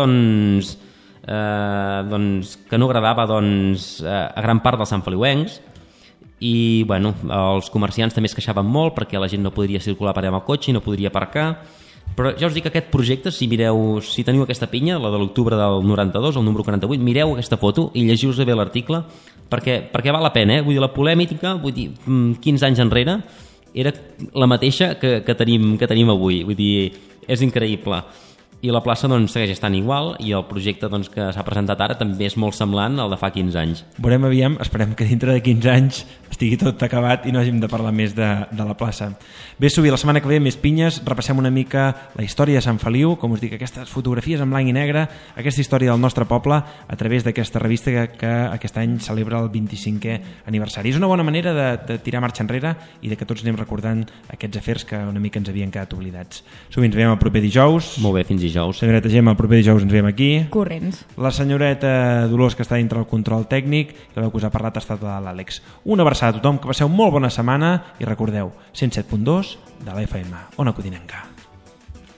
Speaker 3: que no agradava a gran part dels santfeliuencs i els comerciants també es queixaven molt perquè la gent no podria circular per allà amb el cotxe i no podria aparcar, però ja us dic que aquest projecte, si teniu aquesta pinya, la de l'octubre del 92, el número 48, mireu aquesta foto i llegiu-vos bé l'article perquè val la pena, vull dir, la polèmica 15 anys enrere era la mateixa que tenim avui, vull dir, és increïble. I la plaça doncs, segueix estant igual i el projecte doncs, que s'ha presentat ara també és molt semblant al de fa 15 anys.
Speaker 2: Veurem aviam, esperem que dintre de 15 anys estigui tot acabat i no hàgim de parlar més de la plaça. Bé, Subi, la setmana que ve més pinyes, repassem una mica la història de Sant Feliu, com us dic, aquestes fotografies en blanc i negre, aquesta història del nostre poble a través d'aquesta revista que aquest any celebra el 25è aniversari. És una bona manera de tirar marxa enrere i de que tots anem recordant aquests afers que una mica ens havien quedat oblidats. Subi, ens veiem el proper dijous.
Speaker 3: Molt bé, fins dijous.
Speaker 2: Senyoreta Gemma, el proper dijous ens veiem aquí.
Speaker 4: Corrents.
Speaker 2: La senyoreta Dolors, que està dintre el control tècnic, i la veu que us ha parlat ha estat l'Àlex. Una abraçada a tothom, que passeu molt bona setmana i recordeu, 107.2 de la FM, Ona Codinenca.